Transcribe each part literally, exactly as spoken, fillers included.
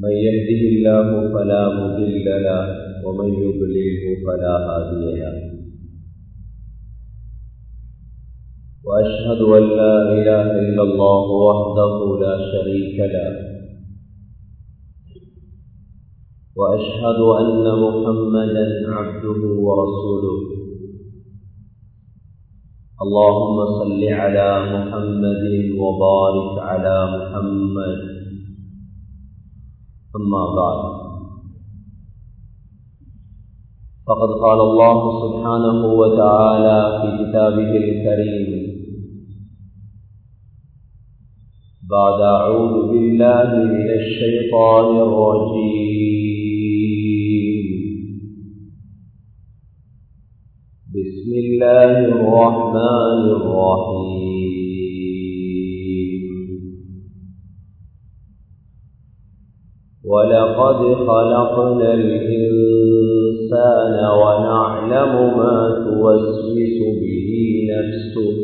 من يهده الله فلا مضل له ومن يضلله فلا هادي له وأشهد أن لا إله إلا الله وحده لا شريك له وأشهد أن محمدا عبده ورسوله اللهم صل على محمد وبارك على محمد أما بعد فقد قال الله سبحانه وتعالى في كتابه الكريم بعد أعوذ بالله من الشيطان الرجيم بسم الله الرحمن الرحيم ولقد خلقنا الإنسان ونعلم ما توسوس به نفسه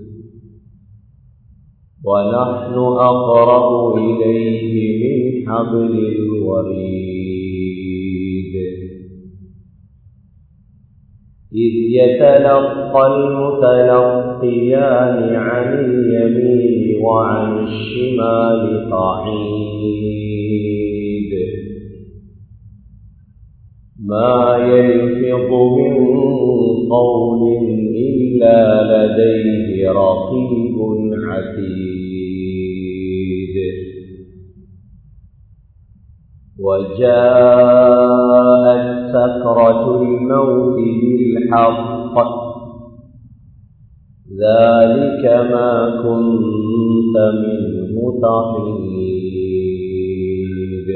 ونحن أقرب إليه من حبل الوريد إذ يتلقى المتلقيان عن اليمين وعن الشمال قعيد ما يلفظ من قول إلا لديه رقيب عتيد وجاءت سكرة الموت بالحق ذلك ما كنت منه تحيد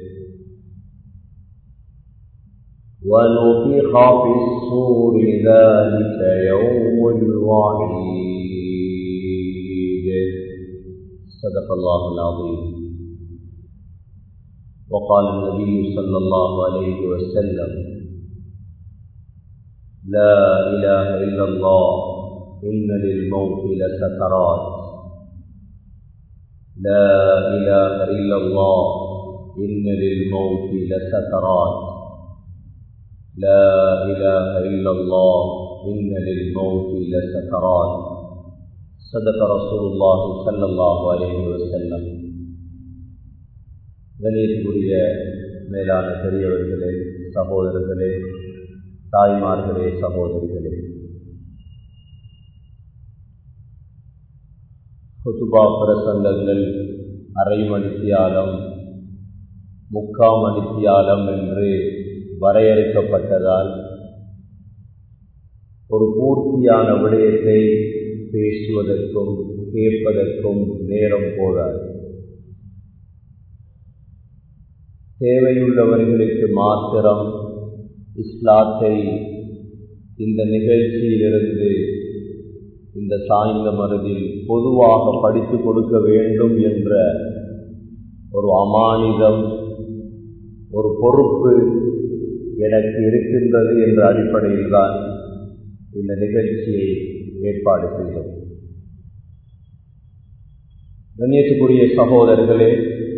ونفخ في الصور ذلك يوم الوعيد صدق الله العظيم. وقال النبي صلى الله عليه وسلم لا إله إلا الله إن للموت لسكرات لا إله إلا الله إن للموت لسكرات لا إله إلا الله إن للموت لسكرات صدق رسول الله صلى الله عليه وسلم. கண்ணியத்துக்குரிய மேலான பெரியவர்களே, சகோதரர்களே, தாய்மார்களே, சகோதரிகளே, குதுபா பிரசங்கங்கள் அரை மணித்தியாலம் முக்காம் மணித்தியாலம் என்று வரையறுக்கப்பட்டதால் ஒரு பூர்த்தியான விடயத்தை பேசுவதற்கும் கேட்பதற்கும் நேரம் போதாது. தேவையுள்ளவர்களுக்கு மாத்திரம் இஸ்லாத்தை இந்த நிகழ்ச்சியிலிருந்து இந்த சாய்ந்த மருதில் பொதுவாக படித்து கொடுக்க வேண்டும் என்ற ஒரு அமானிதம், ஒரு பொறுப்பு எனக்கு இருக்கின்றது என்ற அடிப்படையில் தான் இந்த நிகழ்ச்சியை ஏற்பாடு செய்தோம். கண்ணியத்துக்குரிய சகோதரர்களே,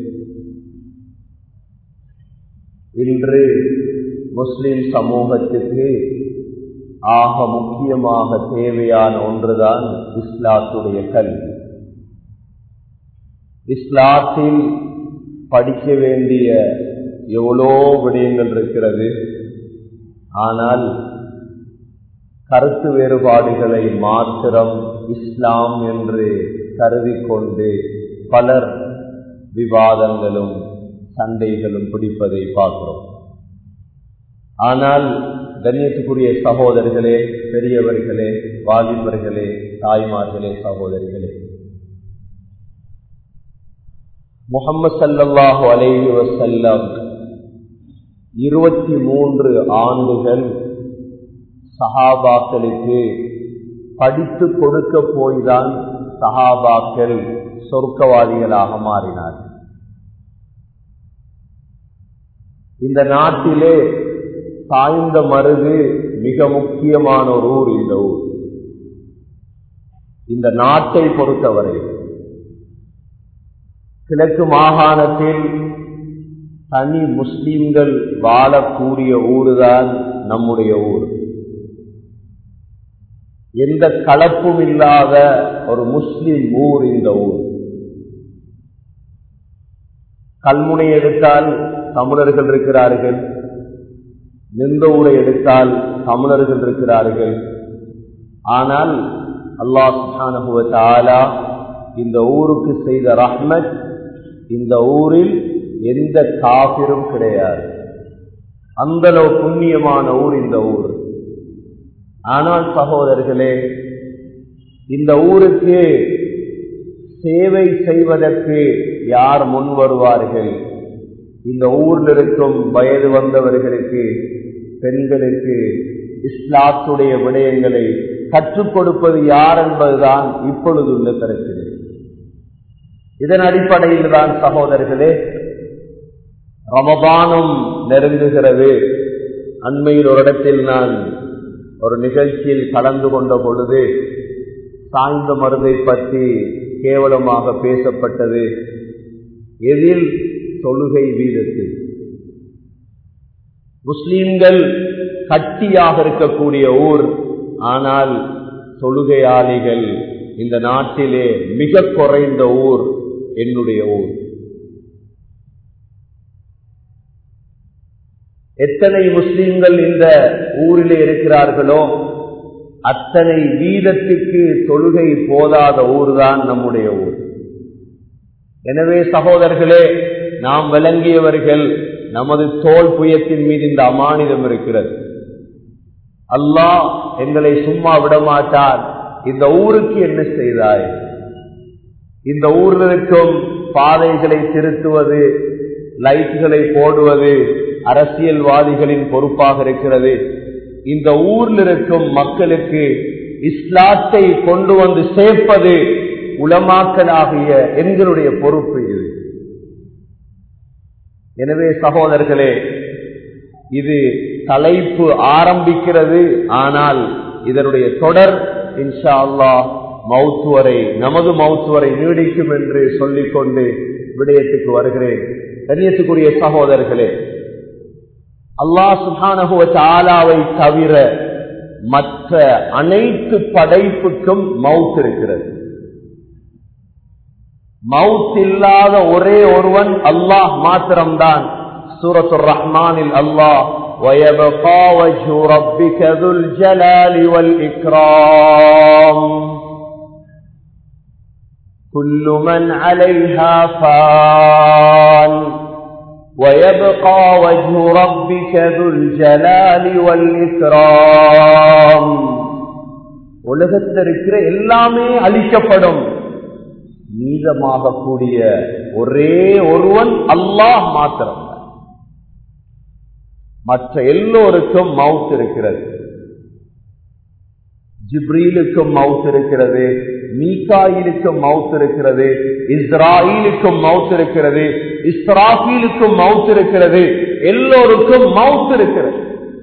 இன்று முஸ்லிம் சமூகத்துக்கு ஆக முக்கியமாக தேவையான ஒன்றுதான் இஸ்லாத்துடைய கல்வி. இஸ்லாத்தில் படிக்க வேண்டிய எவ்வளோ விடயங்கள் இருக்கிறது. ஆனால் கருத்து வேறுபாடுகளை மாத்திரம் இஸ்லாம் என்று கருதிக்கொண்டு பலர் விவாதங்களும் சண்டைகளும் பிடிப்பதை பார்க்கிறோம். ஆனால் கண்ணியத்துக்குரிய சகோதரர்களே, பெரியவர்களே, வாலிபர்களே, தாய்மார்களே, சகோதரிகளே, முஹம்மது ஸல்லல்லாஹு அலைஹி வஸல்லம் இருபத்தி மூன்று ஆண்டுகள் சஹாபாக்களுக்கு படித்து கொடுக்க போய்தான் சஹாபாக்கள் சொர்க்கவாதிகளாக மாறினார். இந்த நாட்டிலே சாய்ந்த மருது மிக முக்கியமான ஒரு ஊர். இந்த ஊர் இந்த நாட்டை பொறுத்தவரை கிழக்கு மாகாணத்தில் தனி முஸ்லிம்கள் வாழக்கூடிய ஊருதான் நம்முடைய ஊர். எந்த கலப்பும் இல்லாத ஒரு முஸ்லிம் ஊர் இந்த ஊர். கல்முனை எடுத்தால் தமிழர்கள் இருக்கிறார்கள், நின்ற ஊரை எடுத்தால் தமிழர்கள் இருக்கிறார்கள். ஆனால் அல்லாஹ் சுப்ஹானஹு வ தஆலா இந்த ஊருக்கு செய்த ரஹ்மத், இந்த ஊரில் எந்த காபிரும் கிடையாது. அந்த அளவு புண்ணியமான ஊர் இந்த ஊர். ஆனால் சகோதரர்களே, இந்த ஊருக்கு சேவை செய்வதற்கு யார் முன் வருவார்கள்? இந்த ஊரில் இருக்கும் வயது வந்தவர்களுக்கு, பெண்களுக்கு இஸ்லாத்துடைய விடயங்களை கற்றுக் கொடுப்பது யார் என்பதுதான் இப்பொழுதுள்ள பிரச்சனை. இதன் அடிப்படையில் தான் சகோதரர்களே, ரமதானும் நெருங்குகிறது. அண்மையில் ஒரு இடத்தில் நான் ஒரு நிகழ்ச்சியில் கலந்து கொண்ட பொழுது சாய்ந்த மருந்தை பற்றி கேவலமாக பேசப்பட்டது. எதில்? தொழுகை வீதத்தில். முஸ்லிம்கள் கட்டியாக இருக்கக்கூடிய ஊர், ஆனால் தொழுகையாளிகள் இந்த நாட்டிலே மிக குறைந்த ஊர் என்னுடைய ஊர். எத்தனை முஸ்லிம்கள் இந்த ஊரிலே இருக்கிறார்களோ அத்தனை வீதத்துக்கு தொழுகை போதாத ஊர்தான் நம்முடைய ஊர். எனவே சகோதரர்களே, நாம் விளங்கியவர்கள், நமது தோல் புயத்தின் மீது இந்த அமானிதம் இருக்கிறது. அல்லாஹ் எங்களை சும்மா விடமாட்டார். இந்த ஊருக்கு என்ன செய்தாய்? இந்த ஊரில் இருக்கும் பாதைகளை திருத்துவது, லைட்களை போடுவது அரசியல்வாதிகளின் பொறுப்பாக இருக்கிறது. இந்த ஊரில் இருக்கும் மக்களுக்கு இஸ்லாத்தை கொண்டு வந்து சேர்ப்பது உலமாக்களாகிய எங்களுடைய பொறுப்பு இது. எனவே சகோதரர்களே, இது தலைப்பு ஆரம்பிக்கிறது. ஆனால் இதனுடைய தொடர் இன்ஷா அல்லாஹ் மௌத் வரை, நமது மௌத் வரை நீடிக்கும் என்று சொல்லிக்கொண்டு விடயத்துக்கு வருகிறேன். கண்ணியத்துக்குரிய சகோதரர்களே, அல்லாஹ் சுப்ஹானஹு வ தஆலாவை தவிர மற்ற அனைத்து படைப்புக்கும் மௌத் இருக்கிறது. மௌத் இல்லாத ஒரே ஒருவன் அல்லாஹ் மாத்திரம்தான். சூரத்துர் ரஹ்மானில் அல்லாஹ் وَيَبْقَى وَجْهُ رَبِّكَ ذُو الْجَلَالِ وَالْإِكْرَامِ كُلُّ مَنْ عَلَيْهَا فَانٍ وَيَبْقَى وَجْهُ رَبِّكَ ذُو الْجَلَالِ وَالْإِكْرَامِ. உலகத்தில் இருக்கிற எல்லாமே அழிக்கப்படும், மீதமாக கூடிய ஒரே ஒருவன் அல்லாஹ் மாத்திரம். மற்ற எல்லோருக்கும் மவுத் இருக்கிறது. ஜிப்ரீலுக்கும் மவுத் இருக்கிறது, மீகாயிலுக்கும் மவுத் இருக்கிறது, இஸ்ராயீலுக்கும் மவுத் இருக்கிறது, இஸ்ராஃபீலுக்கும் மவுத் இருக்கிறது. எல்லோருக்கும் மவுத் இருக்கிறது.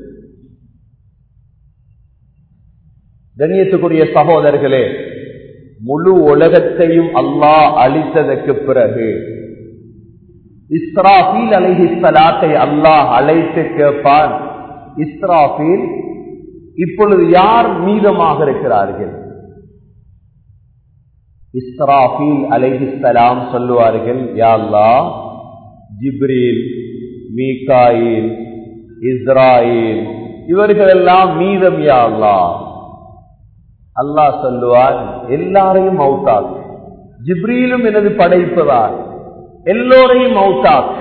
கண்ணியத்துக்குரிய சகோதரர்களே, முழு உலகத்தையும் அல்லாஹ் அழித்ததற்கு பிறகு இஸ்ராஃபீல் அலைஹிஸ்ஸலாத்தை அல்லாஹ் அழைத்து கேட்பான், இஸ்ராஃபீல், இப்பொழுது யார் மீதமாக இருக்கிறார்கள்? இஸ்ராஃபீல் அலைஹிஸ்ஸலாம் சொல்லுவார்கள், யா அல்லாஹ், ஜிப்ரீல், மீகாயில், இஸ்ராயீல் இவர்களெல்லாம் மீதம் யா அல்லாஹ். அல்லாஹ் சொல்லுவார், எல்லாரையும் மௌத்தாக். ஜிப்ரீலும் எனது படைப்பதால் எல்லோரையும் மௌத்தாக்.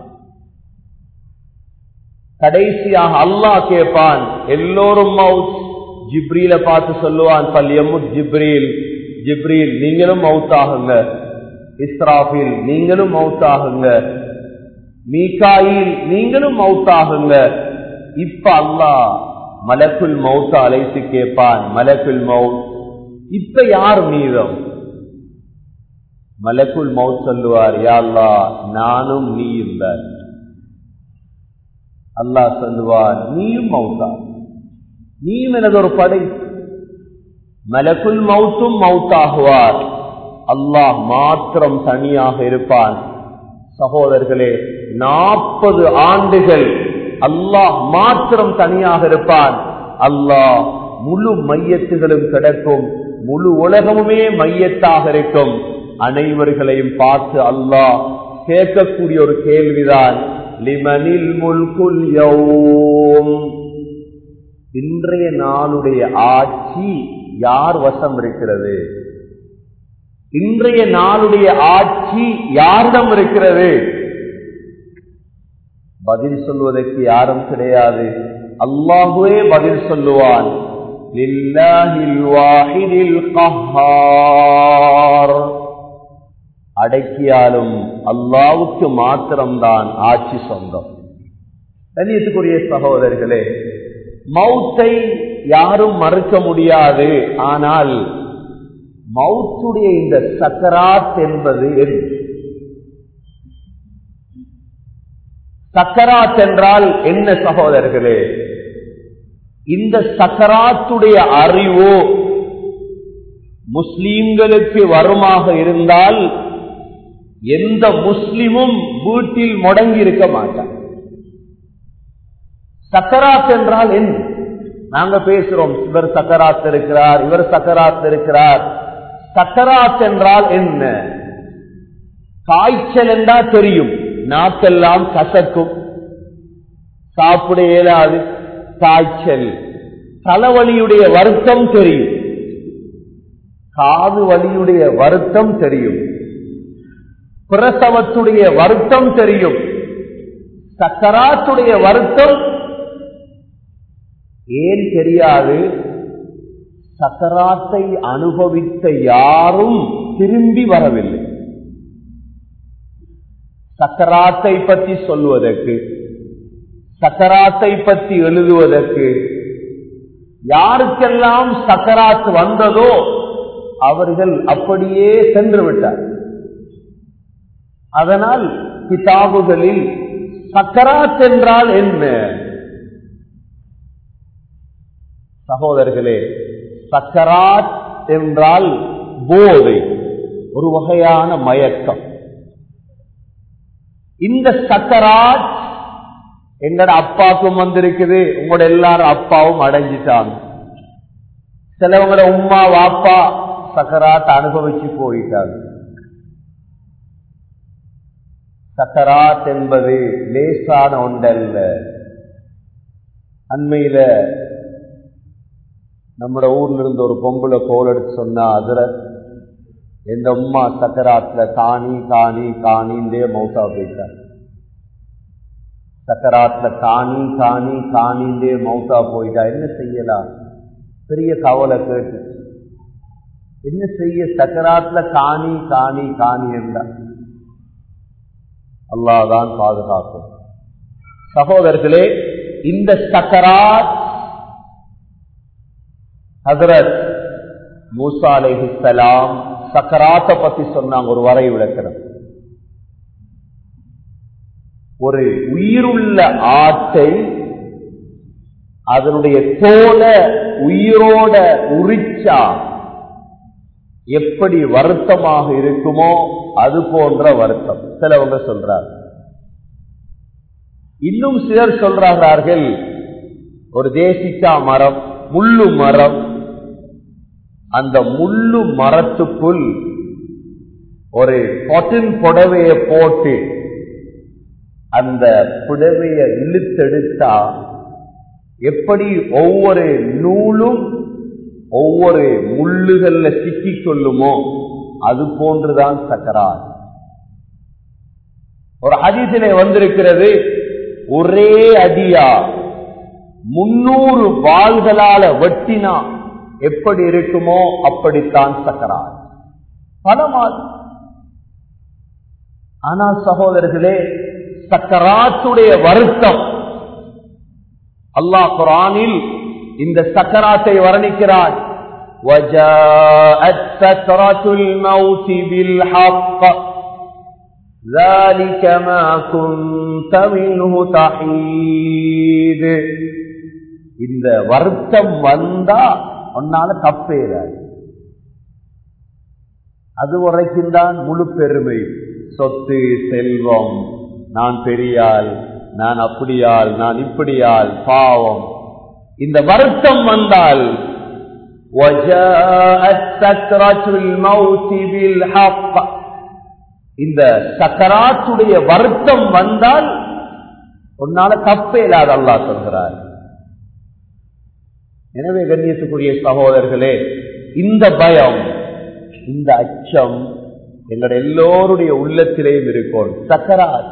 கடைசியாக அல்லாஹ் கேட்பான், எல்லோரும் மவுத். ஜிப்ரீல பார்த்து சொல்லுவான், பல்யமுத் ஜிப்ரீல், ஜிப்ரீல் நீங்களும் மவுத்தாகுங்க. இஸ்ராஃபீல் நீங்களும் மவுத்தாகுங்க. மீகாயில் நீங்களும் மவுத்தாகுங்க. இப்ப அல்லாஹ் மலக்குல் மௌத்த அழைத்து கேட்பான், மலக்குல் மௌத், இப்ப யார் மீதம்? மலக்குல் மௌத் சொல்லுவார், யா அல்லாஹ், நானும் நீயும் தான். அல்லாஹ் சொல்லுவார், நீயும் மௌத்தா, நீயும் எனது ஒரு படை. மலக்குல் மௌத்தும் மௌத்தாகுவார், அல்லாஹ் மாத்திரம் தனியாக இருப்பான். சகோதரர்களே, நாற்பது ஆண்டுகள் அல்லாஹ் மாத்திரம் தனியாக இருப்பான். அல்லாஹ் முழு மையத்துகளும் கிடக்கும், முழு உலகமுமே மையத்தாக இருக்கும். அனைவர்களையும் பார்த்து அல்லாஹ் கேட்கக்கூடிய ஒரு கேள்விதான், லிமனில் முல்குல் யௌம், இன்றைய நாளுடைய ஆட்சி யார் வசம் இருக்கிறது? இன்றைய நாளுடைய ஆட்சி யாரிடம் இருக்கிறது? பதில் சொல்வதற்கு யாரும் கிடையாது. அல்லாஹுவே பதில் சொல்லுவான், லில்லாஹில் வாஹிதில் கஹ்ஹார். அடக்கியாலும் அல்லாஹ்வுக்கு மாத்திரம்தான் ஆட்சி சொந்தம். கண்ணியத்துக்குரிய சகோதரர்களே, மௌத்தை யாரும் மறுக்க முடியாது. ஆனால் மௌத்துடைய இந்த சக்கராத் என்பது சக்கராத் என்றால் என்ன சகோதரர்களே? இந்த சக்கராத்துடைய அறிவோ முஸ்லிம்களுக்கு வருமாக இருந்தால் எந்த முஸ்லிமும் வீட்டில் முடங்கி இருக்க மாட்டார். சக்கராத் என்றால் என்ன? நாங்க பேசுறோம், இவர் சக்கராத் இருக்கிறார், இவர் சக்கராத் இருக்கிறார். சக்கராத் என்றால் என்ன? காய்ச்சல் என்றா தெரியும், நாக்கெல்லாம் கசக்கும், சாப்பிட இயலாது, காய்ச்சல். தலைவலியுடைய வருத்தம் தெரியும், காது வலியுடைய வருத்தம் தெரியும், பிரசவத்துடைய வருத்தம் தெரியும். சக்கராத்துடைய வருத்தம் ஏன் தெரியாது? சக்கராத்தை அனுபவித்த யாரும் திரும்பி வரவில்லை. சக்கராத்தை பற்றி சொல்வதற்கு, சக்கராத்தை பற்றி எழுதுவதற்கு, யாருக்கெல்லாம் சக்கராத் வந்ததோ அவர்கள் அப்படியே சென்று விட்டார். அதனால் கிதாபுகளில் சக்கராத் என்றால் என்ன? சகோதரர்களே, சக்கராத் என்றால் போதை, ஒரு வகையான மயக்கம். இந்த சக்கராத் எங்கட அப்பாவுக்கும் வந்திருக்குது, உங்களோட எல்லாரும் அப்பாவும் அடைஞ்சிட்டாங்க. சிலவங்கள உம்மா வாப்பா சக்கராத் அனுபவிச்சு போயிட்டாங்க. சக்கராத் என்பது லேசான ஒன்றல்ல. அண்மையில நம்ம ஊர்ல இருந்து ஒரு பொம்பளை கோல் எடுத்து சொன்னா, அதுல எந்த உம்மா சக்கராத்துல காணி காணி காணிந்தே மௌத்தா போயிட்டார். சக்கராத்துல காணி காணி காணிந்தே மௌத்தா போயிட்டா என்ன செய்யலாம்? பெரிய கவலை கேட்டு என்ன செய்ய? சக்கராத்துல காணி காணி காணி என்றா அல்லாஹ்தான் பாதுகாக்கும். சகோதரர்களே, இந்த சக்கராத் ஹஜ்ரத் மூசா அலைஹிஸ்ஸலாம் சக்கராத்தை பத்தி சொன்னாங்க. ஒரு வரை விளக்கணும். ஒரு உயிருள்ள ஆட்டை அதனுடைய தோலை உயிரோட உரிச்சா எப்படி வருத்தமாக இருக்குமோ அது போன்ற வருத்தம் சிலவங்க சொல்றார். இன்னும் சிலர் சொல்றார்கள், ஒரு தேசிக்கா மரம், முள்ளு மரம், அந்த முள்ளு மரத்துக்குள் ஒரு காட்டன் புடவையை போட்டு அந்த புடவையை இழுத்தெடுத்தா எப்படி ஒவ்வொரு நூலும் ஒவ்வொரு முள்ளுகள்ல சிக்கிக் கொள்ளுமோ அது போன்றுதான் சக்கராத். ஒரு ஹதீஸிலே வந்திருக்கிறது, ஒரே அடியா முன்னூறு வாள்களால வெட்டினா எப்படி இருக்குமோ அப்படித்தான் சக்கராத். பலமால். ஆனால் சகோதரர்களே, சக்கராத்துடைய வருத்தம் அல்லாஹ் குர்ஆனில் இந்த சக்கராத்தை வர்ணிக்கிறான். وَجَاءَتْ سَكْرَةُ الْمَوْتِ بِالْحَقِّ ذَلِكَ مَا كُنْتَ مِنْهُ تَحِيدُ. இந்த வருத்தம் வந்தா ஒன்னால தப்பேறாது. அது வரைக்கும் தான் முழு பெருமை. சொத்து செல்வம், நான் பெரியாள், நான் அப்படியாள், நான் இப்படியாள், பாவம். இந்த வருத்தம் வந்தால் இந்த சக்கராத்துடைய வருத்தம் வந்தால் உன்னால தப்பே இல்லாத அல்லாஹ் சொல்கிறார். எனவே கண்ணியத்துக்குரிய சகோதரர்களே, இந்த பயம், இந்த அச்சம் எங்களுடைய எல்லோருடைய உள்ளத்திலேயும் இருக்கும். சக்கராத்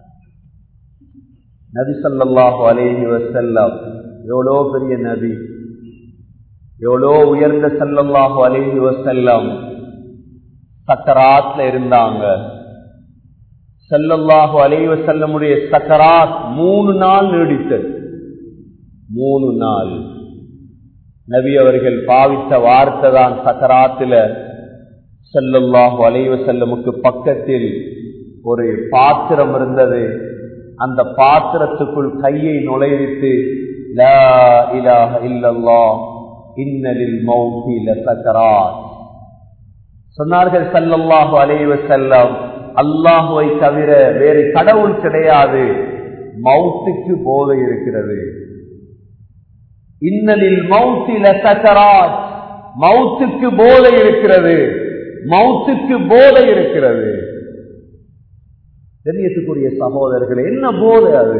நபி ஸல்லல்லாஹு அலைஹி வஸல்லம் எவ்வளோ பெரிய நபி, எவ்வளோ உயர்ந்த ஸல்லல்லாஹு அலைஹி வஸல்லம் சக்கராத்ல இருந்தாங்க. ஸல்லல்லாஹு அலைஹி வஸல்லமுடைய சக்கராத் மூணு நாள் நீடித்தது. மூணு நாள் நபி அவர்கள் பாவித்த வார்த்தை தான் சக்கராத்துல ஸல்லல்லாஹு அலைஹி வஸல்லமுக்கு பக்கத்தில் ஒரு பாத்திரம் இருந்தது. அந்த பாத்திரத்துக்குள் கையை நுழைவித்து லா இலாஹ இல்லல்லாஹ் இன்னலில் மௌத்தி லசக்கராத் சொன்னார்கள் ஸல்லல்லாஹு அலைஹி வஸல்லம். அல்லாஹ்வை தவிர வேறு கடவுள் கிடையாது, மௌத்துக்கு போதை இருக்கிறது. இன்னலில் மௌத்தி லசக்கராத், மௌத்துக்கு போதை இருக்கிறது, மௌத்துக்கு போதை இருக்கிறது. தெரியத்துக்குரிய சகோதரர்களே, என்ன போதை அது?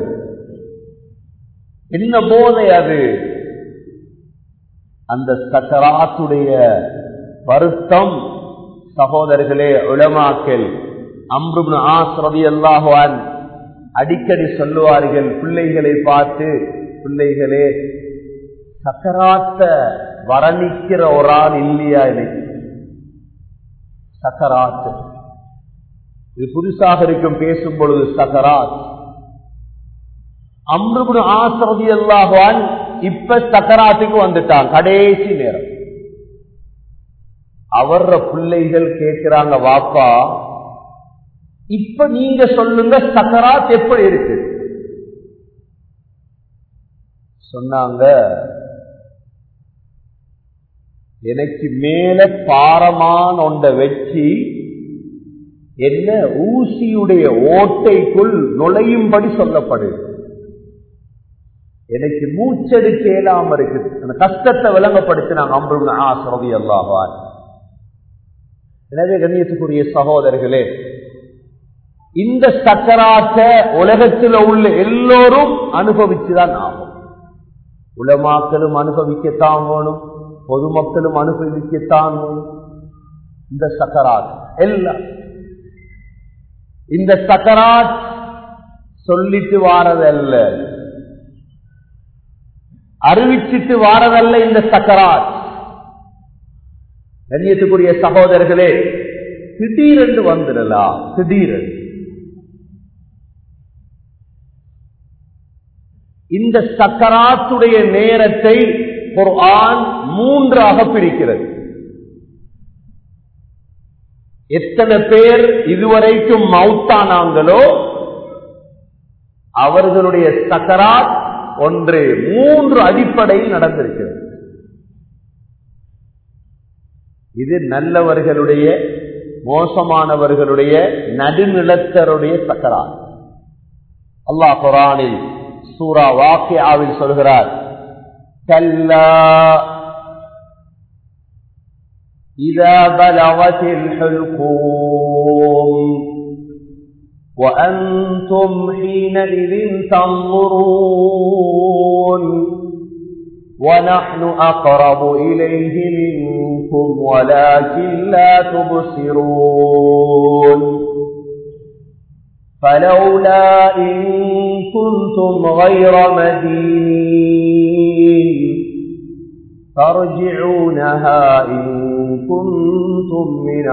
என்ன போதை அது? அந்த சக்கராத்துடைய வருத்தம் சகோதரர்களே, உலமாக்கள் அம்ரு இப்னு ஆஸ் ரலியல்லாஹு அன்ஹு அடிக்கடி சொல்லுவார்கள் பிள்ளைகளை பார்த்து, பிள்ளைகளே சக்கராத்த வரணிக்கிற ஒரு ஆள் இல்லையா எனக்கு? சக்கராத் இது புதுசாக இருக்கும் பேசும் பொழுது சக்கராத். அம்ரு இப்னு ஆஸ் ரலியல்லாஹு அன்ஹு இப்ப சக்கராத்துக்கு வந்துட்டான், கடைசி நேரம். அவர பிள்ளைகள் கேட்கிறாங்க, வாப்பா இப்ப நீங்க சொல்லுங்க சக்கராத் எப்படி இருக்கு? சொன்னாங்க, எனக்கு மேல பாரமான ஒன்றை வச்சு என்ன ஊசியுடைய ஓட்டைக்குள் நுழையும்படி சொல்லப்படுது. எனக்கு மூச்செடுக்க இயலாம இருக்கு. அந்த கஷ்டத்தை விளங்கப்படுத்தினாங்க அம்ரு இப்னு ஆஸ் ரலியல்லாஹு அன்ஹு. எனவே கண்ணியத்துக்குரிய சகோதரர்களே, இந்த சக்கராத்தை உலகத்தில் உள்ள எல்லோரும் அனுபவிச்சுதான் ஆகும். உலமாக்களும் அனுபவிக்கத்தான் வேணும், பொதுமக்களும் அனுபவிக்கத்தான் வேணும். இந்த சக்கராத் எல்லாம், இந்த சக்கராத் சொல்லிட்டு வாரதல்ல, அறிவிச்சிட்டு வாரதல்ல. இந்த சக்கராத் கண்ணியத்துக்குரிய சகோதரர்களே, திடீரென்று வந்துடலாம். திடீரென்று இந்த சக்கராத்துடைய நேரத்தை குர்ஆன் மூன்றாக பிரிக்கிறது. எத்தனை பேர் இதுவரைக்கும் மௌத்தானாங்களோ அவர்களுடைய சக்கராத் ஒன்று மூன்று அடிப்படையில் நடந்திருக்கிறது. இது நல்லவர்களுடைய, மோசமானவர்களுடைய, நடுநிலத்தருடைய சக்கராத். அல்லாஹ் குர்ஆனில் சூரா வாக்கியாவில் சொல்கிறார், கல்லா இதா பலகத்தில் ஹுல்கூம் وأنتم حينئذ تنظرون ونحن أقرب إليه منكم ولكن لا تبصرون فلولا إن كنتم غير مدينين ترجعونها إن كنتم من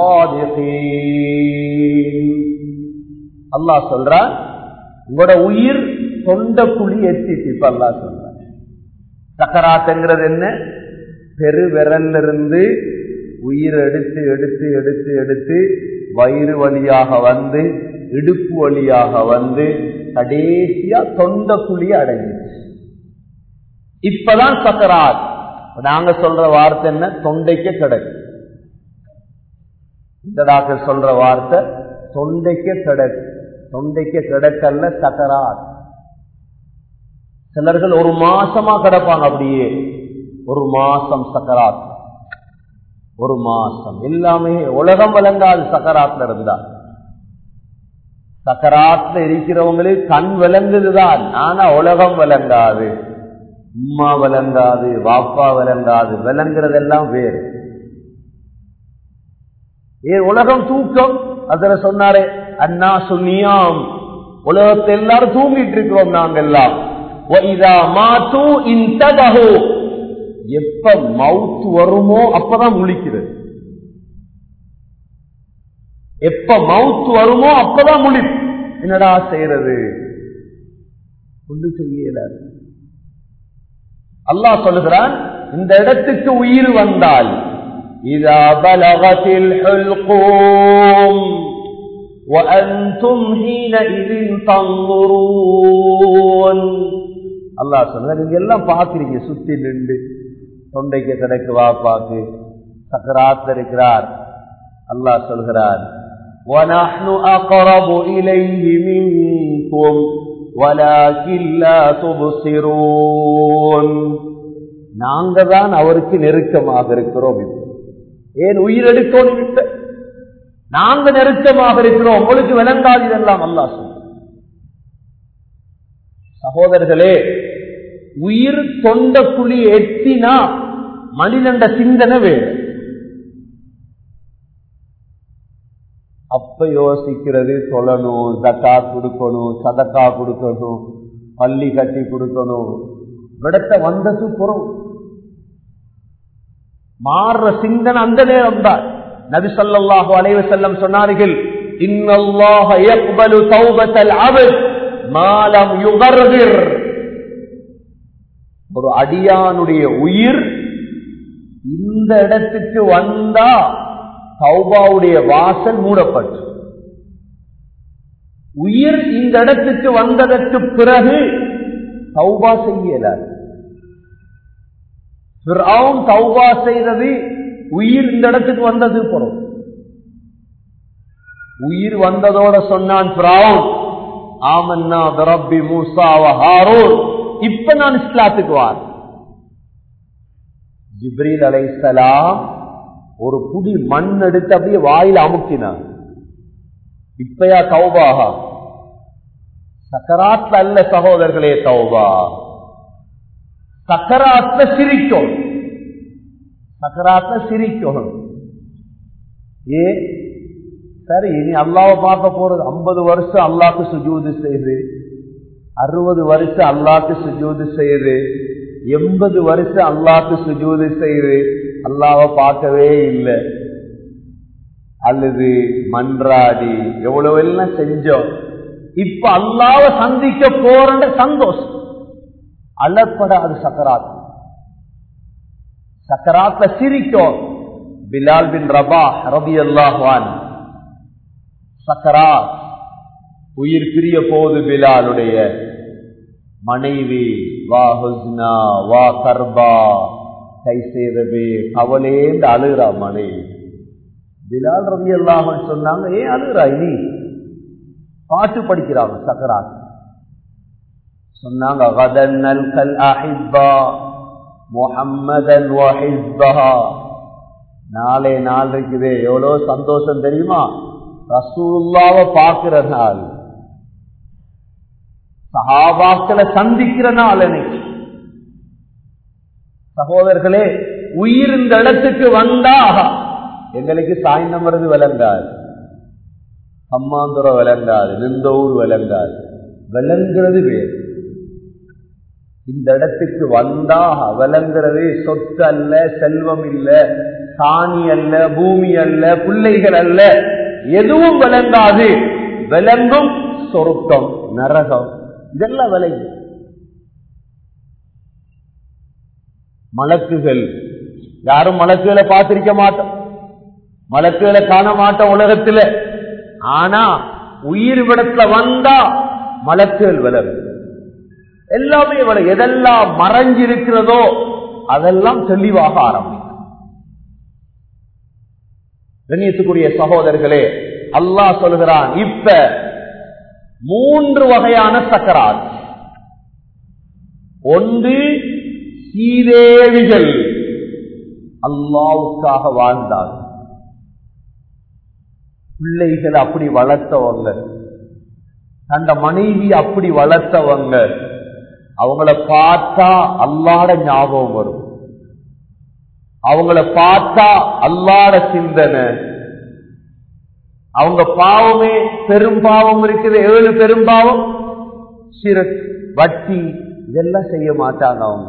الصادقين. அல்லாஹ் சொல்றான், உங்களோட உயிர் தொண்ட குழி எத்திட்டு. இப்ப அல்லாஹ் சொல்றான், சக்கராத்துங்கிறது என்ன? பெரு விரல்ல இருந்து உயிர் எடுத்து எடுத்து எடுத்து எடுத்து வயிறு வழியாக வந்து இடுப்பு வழியாக வந்து கடைசியா தொண்ட குழி அடங்கிச்சு. இப்பதான் சக்கராத். நாங்க சொல்ற வார்த்தை என்ன? தொண்டைக்கு கிடக்கு. இந்த டாக்டர் சொல்ற வார்த்தை தொண்டைக்கு கிடக்கு தொண்டைக்கு கிடக்கல்ல சக்கராத். சிலர்கள் ஒரு மாசமா கிடப்பாங்க, அப்படியே ஒரு மாசம் சக்கராத், ஒரு மாசம் எல்லாமே உலகம் விளங்காது. சக்கராத்ல இருந்தா சக்கராத்ல இருக்கிறவங்களுக்கு கண் விளங்குதுதான், ஆனா உலகம் விளங்காது. உம்மா விளங்காது, வாப்பா விளங்காது, விளங்குறதெல்லாம் வேறு. ஏ உலகம் தூக்கம். அதுல சொன்னாரே அண்ணா சுனியாம், உலகத்தை எல்லாரும் தூங்கிட்டு இருக்கிறோம் நாங்க எல்லாம். எப்ப மவுத் வருமோ அப்பதான் முழிக்கிறது. எப்ப மவுத் வருமோ அப்பதான் முழிப்பு. என்னடா செய்யறது? ஒன்று செய்யல. அல்லாஹ் சொல்லுகிறான், இந்த இடத்துக்கு உயிர் வந்தால் இதா பலகத்தில் ஹுல்கூம் وأنتم حينئذ تنظرون. அல்லாஹ் சொல்றார், நீங்க எல்லாம் பார்க்கிறீங்க சுத்தி நின்று, தொண்டைக்கு கிடக்கு வாப்பாக்கு சக்கராத் இருக்கிறார். அல்லாஹ் சொல்கிறார், وَنَحْنُ أَقْرَبُ إِلَيْهِ مِنكُمْ وَلَكِنْ لَا تُبْصِرُونَ. நாங்க தான் அவருக்கு நெருக்கமாக இருக்கிறோம். ஏன் உயிரெடுத்தோம்? நாங்க நெருக்கமாக இருக்கிறோம், உங்களுக்கு விளங்காது இதெல்லாம். அல்லாஹ் சொல்ற சகோதரர்களே, உயிர் தொண்ட குழி எட்டினா மனிதண்ட சிந்தனை வேறு. அப்ப யோசிக்கிறது, சொல்லணும், ஜகாத் கொடுக்கணும், சதக்கா கொடுக்கணும், பள்ளி கட்டி கொடுக்கணும். விடத்தை வந்தது புறம் மாறுற சிந்தனை அந்த நேரம் தான். நபி ஸல்லல்லாஹு அலைஹி வஸல்லம் சொன்னார்கள், இன்னல்லாஹ யக்பலு தௌபத்தல் அப்த் மா லம் யுகர்கிர். ஒரு அடியானுடைய உயிர் இந்த இடத்துக்கு வந்தா தௌபாவுடைய வாசல் மூடப்பட்டு, உயிர் இந்த இடத்துக்கு வந்ததற்கு பிறகு தௌபா செய்யலாது. ஃபிர்அவுன் தௌபா செய்தது உயிர் இந்த இடத்துக்கு வந்தது போறோம். உயிர் வந்ததோட சொன்னான் ஃபிர்அவுன், ஆமன்னா பிரப்பி மூசா வ ஹாரூன், இப்ப நான் இஸ்லாத்துக்கு வார். ஜிப்ரீல் அலைஹிஸ்ஸலாம் ஒரு புடி மண் எடுத்து அப்படியே வாயில அமுக்கினான். இப்பயா தௌபாஹா? சக்கராத்ல அல்ல சகோதரர்களே தௌபா. சக்கராத்ல சிரிக்கும், சக்கராத்ல சிரிக்கும். ஏ சரி, இனி அல்லாஹ்வை பார்க்க போறது ஐம்பது வருஷம் அல்லாஹ்க்கு சுஜூது செய்யுது, அறுபது வருஷம் அல்லாஹ்க்கு சுஜூது செய்யுது, எண்பது வருஷம் அல்லாஹ்க்கு சுஜூது செய்யுது, அல்லாஹ்வை பார்க்கவே இல்லை. அல்லது மன்றாடி எவ்வளவு எல்லாம் செஞ்சோம். இப்ப அல்லாஹ்வை சந்திக்க போற சந்தோஷம் அலப்படாது. சக்கராத் சக்கராத்ல சிரிக்கும். பிலால் பின் ரபாஹ் ரலியல்லாஹு அன்ஹு சக்கராத், உயிர் பிரிய போது பிலாலுடைய மனைவி வா ஹுஸ்னா வா கர்பா, கை சேதவே கவலேந்து அழுகிறா மனைவி. பிலால் ரலியல்லாஹு அன்ஹு சொன்னாங்க, ஏன் அழுகிறாய் நீ? பாட்டு படிக்கிறாங்க சக்கராத். சொன்னாங்க, கதன் நல்கல் அஹிப்பா முஹம்மதன் வ ஹிஸ்பஹா. நாளே நாள் இருக்குதே, எவ்வளவு சந்தோஷம் தெரியுமா? ரசூலுல்லாஹ்வை பார்க்கிற நாள், சஹாபாக்களை சந்திக்கிற நாள். எனக்கு சகோதரர்களே, உயிர் இந்த இடத்துக்கு வந்தா எங்களுக்கு சாய்ந்தம் வருது விளங்காது, அம்மாந்துரம் விளங்காது, நிந்தூர் விளங்காது. விளங்குறது வேறு. இந்த இடத்துக்கு வந்தா விளங்குறது சொத்து அல்ல, செல்வம் இல்ல, சாணி அல்ல, பூமி அல்ல, பிள்ளைகள் அல்ல, எதுவும் விளங்காது. விளங்கும் சொருக்கம், நரகம், இதெல்லாம் விளங்கு. மலக்குகள், யாரும் மலக்குகளை பார்த்திருக்க மாட்டோம், மலக்குகளை காண மாட்டோம் உலகத்துல. ஆனா உயிர் விடத்துல வந்தா மலக்குகள் விலகு, எல்லாமே விலகு. எதெல்லாம் மறைஞ்சிருக்கிறதோ அதெல்லாம் தெளிவாக ஆரம்பிக்கும். கண்ணியத்துக்குரிய சகோதரர்களே, அல்லாஹ் சொல்கிறான், இப்ப மூன்று வகையான சக்கராத். ஒன்று சீதேவிகள், அல்லாஹ்வுக்காக வாழ்ந்தார், பிள்ளைகள் அப்படி வளர்த்தவங்க, தந்த மனைவி அப்படி வளர்த்தவங்க, அவங்கள பார்த்தா அல்லாஹ்ட ஞாபகம் வரும், அவங்கள பார்த்தா அல்லாஹ்ட சிந்தனை. அவங்க பாவமே பெரும் பாவம் இருக்குது, ஏழு பெரும் பாவம், சிரக், வட்டி, இதெல்லாம் செய்ய மாட்டாங்க. அவங்க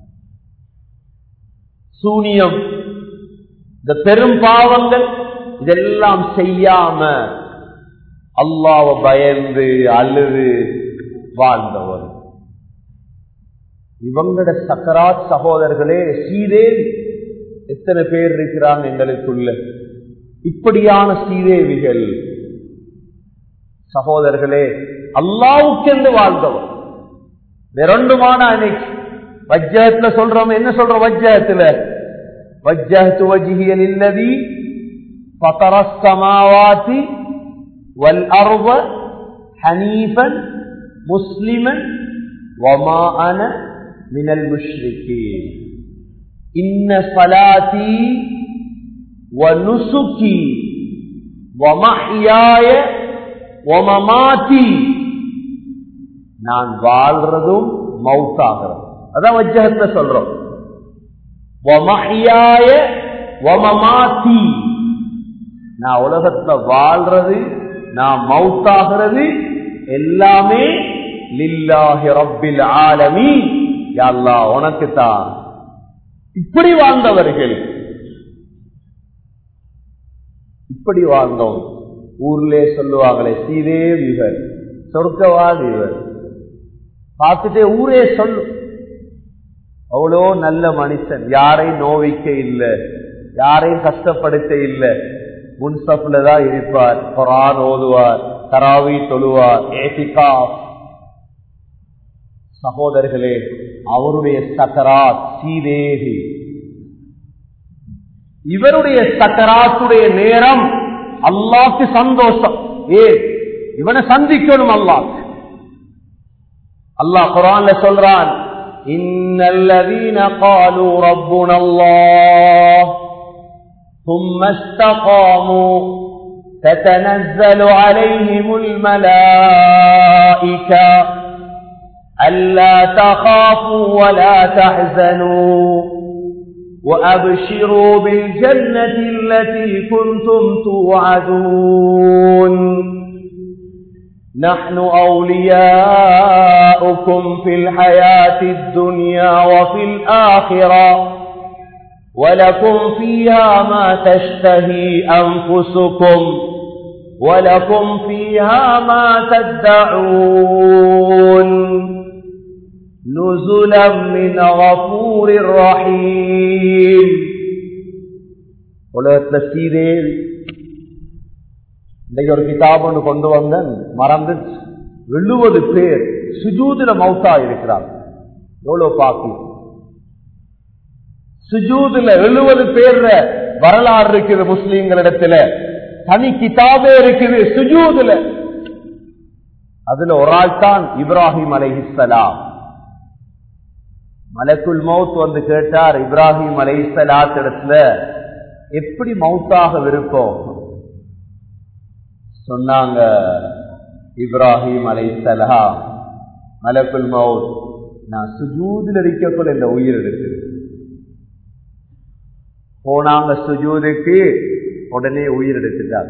சூனியம், இந்த பெரும் பாவங்கள் இதெல்லாம் செய்யாம அல்லாஹ்வை பயந்து அழுது வாழ்ந்தவர். இவங்களோட சக்கராத் சகோதரர்களே, சீதேவி எத்தனை பேர் இருக்கிறாங்க எங்களுக்குள்ள? இப்படியான சீதேவிகள் சகோதரர்களே, அல்லாஹ்வுக்கென்று வாழ்ந்தவர். வேறொன்றுமான அன்னைக்கு வஜ்ஜஹத்துல சொல்றோம், என்ன சொல்றோம் வஜ்ஜஹத்துல? வஜ்ஜஹ்து வஜ்ஹிய லில்லதி ஃபதரஸ் ஸமாவாதி வல் அர்த ஹனீஃபன் முஸ்லிமன் வமா அன மினல் முஷ்ரிகீன். இன்ன ஸலாத்தி வனுசுகி வமஹ்யாய வமமாதி, நான் வாழ்றதும் மௌத்தாகிறதும், அதான் வஜ்ஜஹத்துல சொல்றோம். வமஹ்யாய வமமாதி, நான் உலகத்துல வாழ்றது, நான் மௌத்தாகிறது எல்லாமே லில்லாஹி ரப்பில் ஆலமீன், யா அல்லாஹ் உனக்கு தான். இப்படி வாழ்ந்தவர்கள், இப்படி வாழ்ந்தோம். ஊர்லே சொல்லுவாங்களே சீதேவிகள், சொர்க்கவாதி இவர், பார்த்துட்டே ஊரே சொல்லும், அவ்வளோ நல்ல மனுஷன், யாரையும் நோவிக்க இல்லை, யாரையும் கஷ்டப்படுத்த இல்லை, முன்சப்ல தான் இருப்பார், குர்ஆன் ஓதுவார், தராவி தொழுவார், ஏத்திகாஃப். சகோதரர்களே, அவருடைய சக்கராத் சீதேவி. இவருடைய சக்கராத்துடைய நேரம் அல்லாஹ்க்கு சந்தோஷம். ஏன்? இவனை சந்திக்கணும் அல்லாஹ். அல்லாஹ் குர்ஆன்ல சொல்றான், இன்னல்லதீன காலூ ரப்புனல்லாஹ் ثم استقاموا تتنزل عليهم الملائكة ألا تخافوا ولا تحزنوا وأبشروا بالجنة التي كنتم توعدون نحن أولياؤكم في الحياة الدنيا وفي الآخرة ولكم فيها ما تشتهي أنفسكم ولكم فيها ما تدعون نزلا من غفور رحيم. உலகத்துல சீதேவி இன்னைக்கு ஒரு கிதாப் ஒன்று கொண்டு வந்தேன், மறந்து. எழுபது பேர் சுஜூதுல மௌத்தா இருக்கிறார். எவ்வளவு பாக்கி! சுஜூதுல எழுபது பேர் வரலாறு இருக்குது முஸ்லீம்களிடத்துல, தனி கிதாபே இருக்குது சுஜூதுல. அதுல ஒரு ஆள் தான் இப்ராஹிம் அலைஹிஸ்ஸலாம். மலக்குல் மௌத் வந்து கேட்டார், இப்ராஹிம் அலைஹிஸ்ஸலாத் இடத்துல எப்படி மௌத்தாக விருப்பம்? சொன்னாங்க, இப்ராஹிம் அலைஹிஸ்ஸலாம், மலக்குல் மௌத், நான் சுஜூதில் இருக்கக்குள்ள இந்த உயிர் இருக்குது. போனாங்க சுஜூதுக்கு, உடனே உயிர் எடுத்துட்டாங்க.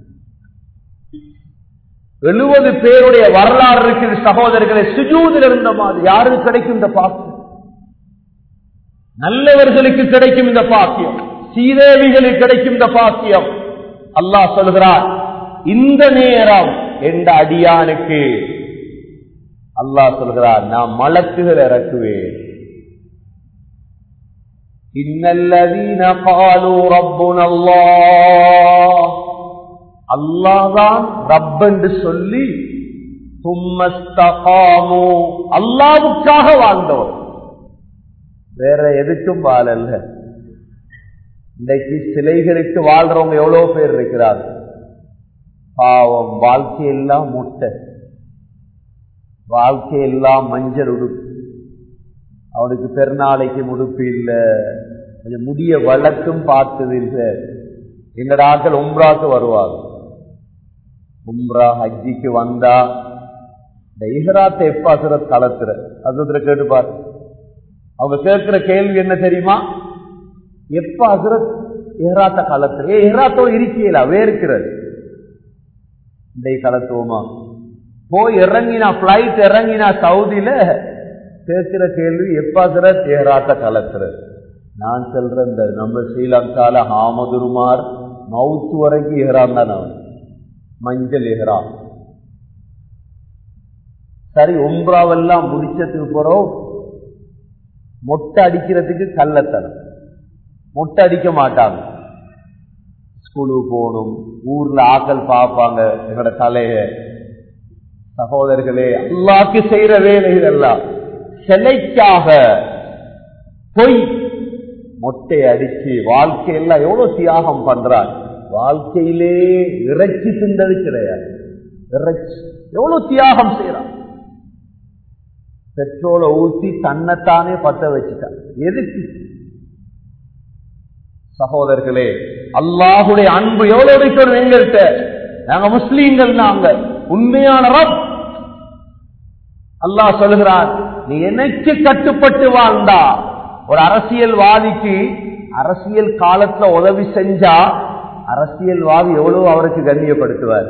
எழுபது பேருடைய வரலாறு இருக்குது சகோதரர்களை, சுஜூதில் இருந்த மாதிரி. யாருக்கு கிடைக்கும் இந்த பாக்கியம்? நல்லவர்களுக்கு கிடைக்கும் இந்த பாக்கியம், சீதேவிகளுக்கு கிடைக்கும் இந்த பாக்கியம். அல்லாஹ் சொல்கிறார், இந்த நேரம் என்ற அடியானுக்கு அல்லாஹ் சொல்கிறார், நான் மலக்குகள் இறக்குவேன். இன்னல்லதீன காலூ ரப்புனல்லாஹ், அல்லாஹ்தான் ரப் என்று சொல்லி, தும்மஸ்தகாமு, அல்லாஹ்வுக்காக வாழ்ந்தவர், வேற எதுக்கும் வாழல்ல. இன்றைக்கு சிலைகளுக்கு வாழ்றவங்க எவ்வளவு பேர் இருக்கிறார்கள். பாவம், வாழ்க்கையெல்லாம் முட்டை, வாழ்க்கையெல்லாம் மஞ்சள் உடுப்பு, அவனுக்கு பெருநாளைக்கு முடுப்பு இல்லை, கொஞ்சம் முடிய வழக்கும் பார்த்தது இல்லை. எங்கட ஆட்கள் உம்ராக்கு வருவாங்க, உம்ரா ஹஜ்ஜிக்கு வந்தா இந்த இஹ்ராத்தை எப்ப அசுரத் கலத்துற அசுரத்துல கேட்டுப்பாரு. அவங்க கேட்கிற கேள்வி என்ன தெரியுமா? எப்ப அசுரத் இஹ்ராத்தை கலத்துற? ஏ இஹ்ராத்தோ இருக்கீங்களா வேர்க்கிறது, இந்த கலத்துவோமா? போய் இறங்கினா பிளைட் இறங்கினா சவுதியில கேட்கிற கேள்வி எப்ப அசுரத் இஹ்ராத்தை கலத்துற? நான் சொல்றேன், இந்த நம்ம ஸ்ரீலங்கால ஹாமதுருமார் மவுத்து வரைக்கும் இஹ்ராம் தான், அவன் மஞ்சள் இஹ்ராம். சரி, உம்ராவெல்லாம் முடிச்சதுக்கு போறோம், மொட்டை அடிக்கிறதுக்கு கள்ளத்தனம், மொட்டை அடிக்க மாட்டாங்க. ஸ்கூலுக்கு போகணும், ஊர்ல ஆக்கள் பார்ப்பாங்க எங்களோட தலைய. சகோதரர்களே, அல்லாஹ்க்கு செய்யற வேலைகள் எல்லாம் சிலைக்காக பொய் மொட்டை அடிச்சு வாழ்க்கையெல்லாம் எவ்வளவு தியாகம் பண்றான். வாழ்க்கையிலே இறைச்சி தின்றது கிடையாது, இறைச்சி எவ்வளவு தியாகம் செய்யறான். பெட்ரோலை ஊற்றி தன்னைத்தானே பத்த வச்சுட்டான். எதுக்கு? சகோதரர்களே, அல்லாஹுடைய அன்பு எவ்வளவு இருக்கணும் எங்கள்கிட்ட. நாங்க முஸ்லீம்கள், நாங்க உண்மையான ரப். அல்லாஹ் சொல்லுகிறான், நீ எனக்கு கட்டுப்பட்டு வாழ்ந்தா. ஒரு அரசியல்வாதிக்கு அரசியல் காலத்துல உதவி செஞ்சா அரசியல்வாதி எவ்வளவு அவருக்கு கண்ணியப்படுத்துவார்.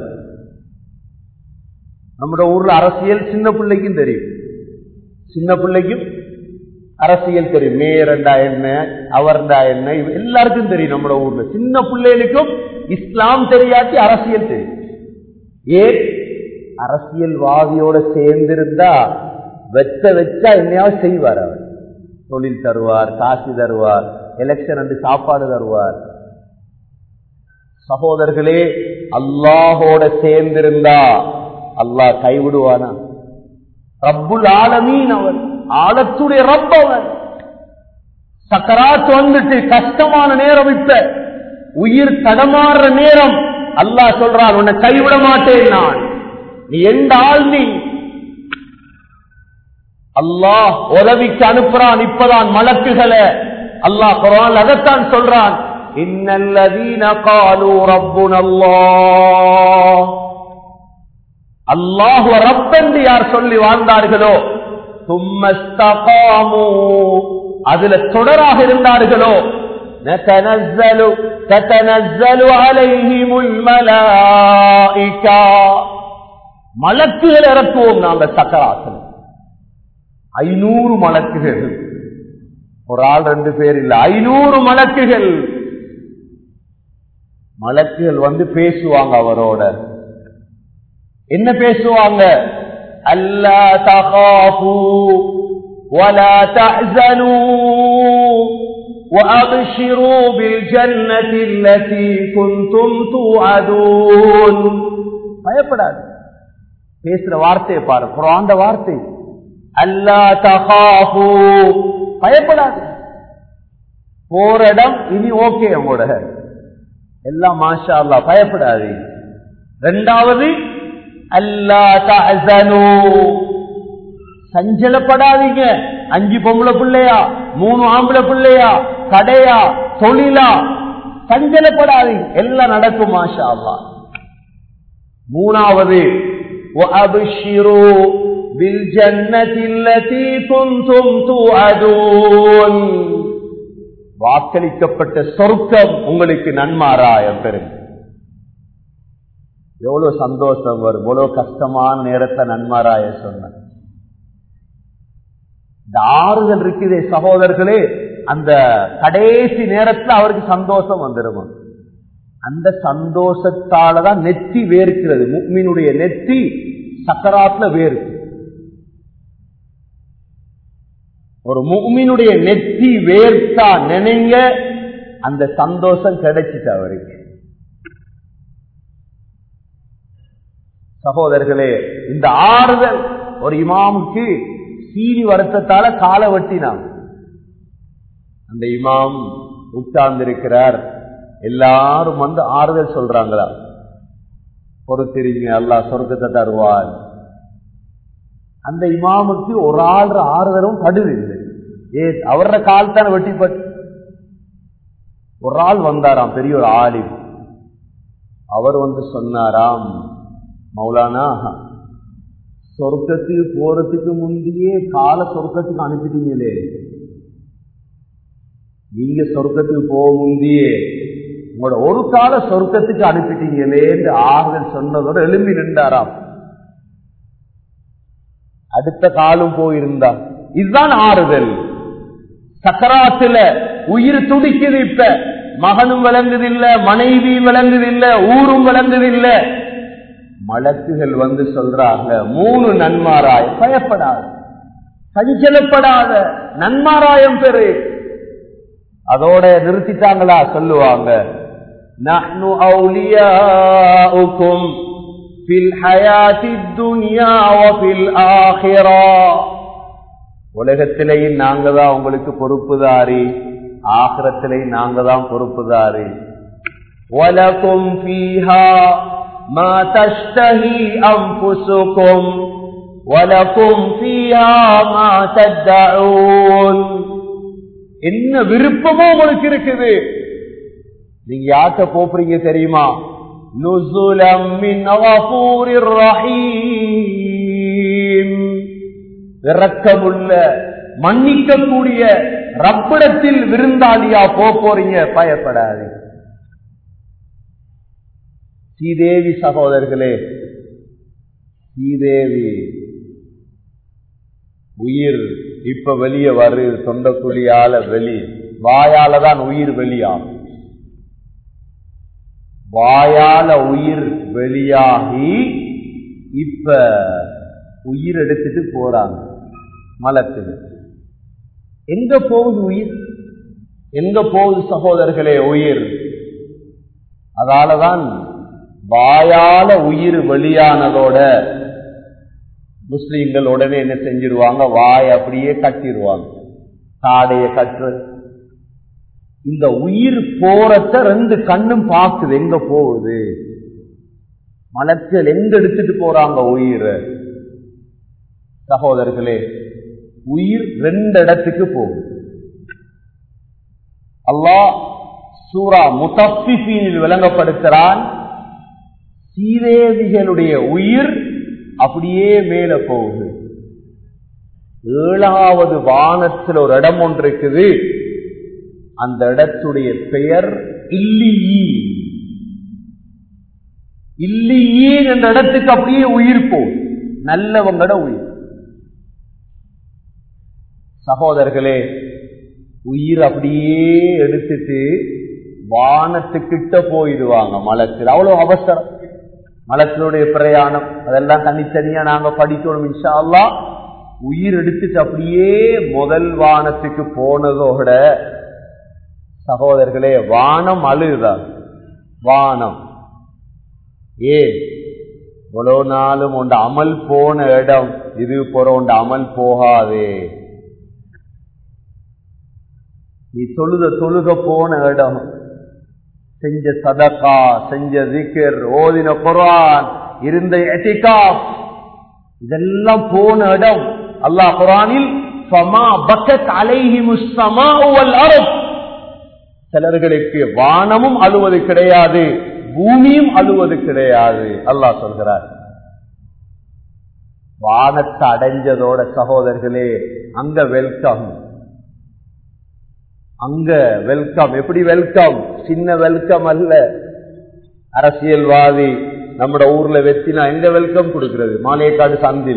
நம்முடைய ஊர்ல அரசியல் சின்ன பிள்ளைக்கும் தெரியும், சின்ன பிள்ளைக்கும் அரசியல் தெரியும். மேயர்ண்டா என்ன, அவர்ண்டா என்ன, எல்லாருக்கும் தெரியும். நம்ம ஊர்ல சின்ன பிள்ளைகளுக்கும் இஸ்லாம் தெரியாட்டி அரசியல் தெரியும். ஏன்? அரசியல்வாதியோட சேர்ந்திருந்தா வெச்ச வச்சா என்னையாவது செய்வார். அவர் தொழில் தருவார், காசு தருவார், எலெக்ஷன் அன்று சாப்பாடு தருவார். சகோதரர்களே, அல்லாஹோட சேர்ந்திருந்தா அல்லாஹ் கைவிடுவானா? ரப்புல் ஆலமீன் அவன், ஆலத்துடைய ரப் அவன். சக்கராத் வந்துட்டு கஷ்டமான நேரம், இப்ப உயிர் தடமாறுற நேரம், அல்லாஹ் சொல்றான், உன்னை கைவிட மாட்டேன் நான். நீ எந்த ஆள்? நீ அல்லாஹ் உதவிக்கு அனுப்புறான். இப்பதான் மலக்குகளை அல்லாஹ் குர்ஆன்ல அதைத்தான் சொல்றான், இன்னல்லதீன காலூ ரப்புனல்லாஹ். அல்லாஹ் ரப்பென்று யார் சொல்லி வாழ்ந்தார்களோ, தும்மஸ்தகாமு, அதுல தொடராக இருந்தார்களோ, நதனஸ்ஸலு ததனஸ்ஸலு அலைஹிமுல் மலாயிகா, மலக்குகள் இறக்குவோம் நாங்க சக்கராத்தில். ஐநூறு மலக்குகள், ஒரு ஆள் ரெண்டு பேர் இல்ல, ஐநூறு மலக்குகள். மலக்குகள் வந்து பேசுவாங்க அவரோட. என்ன பேசுவாங்க? அல்லா தகாஃபு வலா தஹ்ஸனு வஅப்ஷிரு பில் ஜன்னதி அல்லதி குன்தும் துஅதூன். பயப்படாது. பேசுற வார்த்தையை பாரு, குர்ஆன் வார்த்தை. அல்லா தகாஃபு, பயப்படாது. போற இடம் இனி ஓகே, உங்களோட எல்லாம் மாஷா அல்லாஹ், பயப்படாது. இரண்டாவது, அல்லா தஹ்ஸனு, சஞ்சலப்படாதீங்க. அஞ்சு பொம்பளை பிள்ளையா, மூணு ஆம்பளை பிள்ளையா, கடையா, தொழிலா, சஞ்சலப்படாதீங்க, எல்லாம் நடக்கும் மாஷா அல்லாஹ். மூணாவது, வஅப்ஷிரு பில் ஜன்னதி அல்லதி குன்தும் துஅதூன், வாக்களிக்கப்பட்ட சொர்க்கம் உங்களுக்கு நன்மாராயம் பெறும். எவ்வளவு சந்தோஷம் வரும், எவ்வளவு கஷ்டமான நேரத்தை நன்மாராய சொன்ன இந்த ஆறுதல் இருக்குதே சகோதரர்களே, அந்த கடைசி நேரத்தில் அவருக்கு சந்தோஷம் வந்துடும். அந்த சந்தோஷத்தாலதான் நெத்தி வேர்க்கிறது. முஃமினுடைய நெத்தி சக்கராத்துல வேர்க்கு. ஒரு முஃமினுடைய நெத்தி வேர்த்தா நினைங்க, அந்த சந்தோஷம் கிடைச்சிட்டு அவருக்கு. சகோதரர்களே, இந்த ஆறுதல் ஒரு இமாமுக்கு சீனி வருத்தத்தால காலை வெட்டினான். அந்த இமாம் உட்கார்ந்து இருக்கிறார், எல்லாரும் வந்து ஆறுதல் சொல்றாங்களா? பொறுத்திருங்க, அல்லாஹ் சொர்க்கத்தை தருவான். அந்த இமாமுக்கு ஒரு ஆள் ஆறுதலும் படுவில்லை. ஏ அவர கால் தானே வெட்டிப்பட்டு. ஒரு ஆள் வந்தாராம், பெரிய ஒரு ஆலிம். அவர் வந்து சொன்னாராம், மௌலானா சொர்க்கத்துக்கு போறதுக்கு முந்தையே கால சொர்க்கத்துக்கு அனுப்பிட்டீங்களே, நீங்க சொர்க்கத்துக்கு போக முந்தையே உங்களோட ஒரு கால சொர்க்கத்துக்கு அனுப்பிட்டீங்களே என்று ஆறுதல் சொன்னதோடு எழும்பி நின்றாராம். அடுத்த காலம் போயிருந்தா இதுதான் ஆறுதல். சக்கராத்துல உயிர் துடிக்குது. இப்ப மகனும் விளங்குதில்லை, மனைவியும் விளங்குதில்லை, ஊரும் விளங்குதில்லை. மலக்குகள் வந்து சொல்றாங்க, மூணு நன்மாராய், பயப்படாத, சஞ்சலப்படாத, நன்மாராயம் பெரு. அதோட நிறுத்திட்டாங்களா? சொல்லுவாங்க, நஹ்னு அவுலியாஉக்கும் ஃபில் ஹயாத்தித் துன்யா வ ஃபில் ஆখিরা. உலகத்திலேயும் நாங்க தான் உங்களுக்கு பொறுப்புதாரி, ஆகிரத்திலேயும் நாங்க தான் பொறுப்புதாரி. வலகும் ஃபீஹா மா தஷ்தஹி அன்ஃபுசுகும் வலகும் ஃபீஹா மா ததஊன். என்ன விருப்பமோ உங்களுக்கு இருக்குது, நீங்க யார்கிட்ட போறீங்க தெரியுமா? நுஸுலம் மின் கஃபூரிர் ரஹீம். இரக்கமுள்ள மன்னிக்க கூடிய ரப்பிடத்தில் விருந்தாளியா போறீங்க, பயப்படாது. ஸ்ரீதேவி சகோதரர்களே, ஸ்ரீதேவி உயிர் இப்ப வெளியே வருது, தொண்டக்குழியால வெளி, வாயால தான் உயிர் வெளியாகும். வாயால உயிர் வெளியாகி இப்ப உயிர் எடுத்துட்டு போறாங்க மலத்துக்கு. எங்க போகுது உயிர்? எங்க போகுது சகோதரர்களே உயிர்? அதாலதான் வாயால உயிர் வெளியானதோட முஸ்லீம்கள் உடனே என்ன செஞ்சிருவாங்க? வாய் அப்படியே கட்டிடுவாங்க, தாடைய கட்டு. இந்த உயிர் போறத ரெண்டு கண்ணும் பார்க்குது, எங்க போகுது. மலர்கள் எங்க எடுத்துட்டு போறாங்க உயிர்? சகோதரர்களே, உயிர் ரெண்டு இடத்துக்கு போகுது. அல்லாஹ் சூரா முத்தஃபிஃபீனில் விளங்கப்படுத்துறான், சீதேவிகளுடைய உயிர் அப்படியே மேல போகுது. ஏழாவது வானத்தில் ஒரு இடம் ஒன்று இருக்குது, அந்த இடத்துடைய பெயர் இல்லியீன். இல்லியீன் என்ற இடத்துக்கு அப்படியே உயிர் போகுது, நல்லவங்கட உயிர். சகோதரர்களே, உயிர் அப்படியே எடுத்துட்டு வானத்துக்கிட்ட போயிடுவாங்க மலத்தில். அவ்வளவு அவசரம் மலத்தினுடைய பிரயாணம், அதெல்லாம் தனித்தனியா நாங்க படிக்கணும் இன்ஷா அல்லாஹ். உயிர் எடுத்துட்டு அப்படியே முதல் வானத்துக்கு போனதோட சகோதரர்களே, வானம் அழுதான். வானம் ஏ இவ்வளவு நாளும் உண்ட அமல் போன இடம் இது, போற உண்ட அமல் போகாதே. நீ தொழுத தொழுக போன இடம், செஞ்ச சதகா, செஞ்ச திக்ர், ஓதின குர்ஆன், இருந்த இத்திகாஃப், இதெல்லாம் போன இடம். அல்லாஹ் குர்ஆனில் ஃபமா பக்கத் அலைஹிமுஸ் ஸமாஉ வல் அர்த், சிலர்களுக்கு வானமும் அழுவது கிடையாது, பூமியும் அழுவது கிடையாது. அல்லாஹ் சொல்கிறார். வானத்தை அடைஞ்சதோட சகோதரர்களே, அங்க வெல்கம், அங்க வெல்கம். எப்படி வெல்கம்? சின்ன வெல்கம் அல்ல. அரசியல்வாதி நம்ம ஊர்ல வெத்தினா எங்க வெல்கம் கொடுக்கிறது? மாலையக்காடு சந்தில.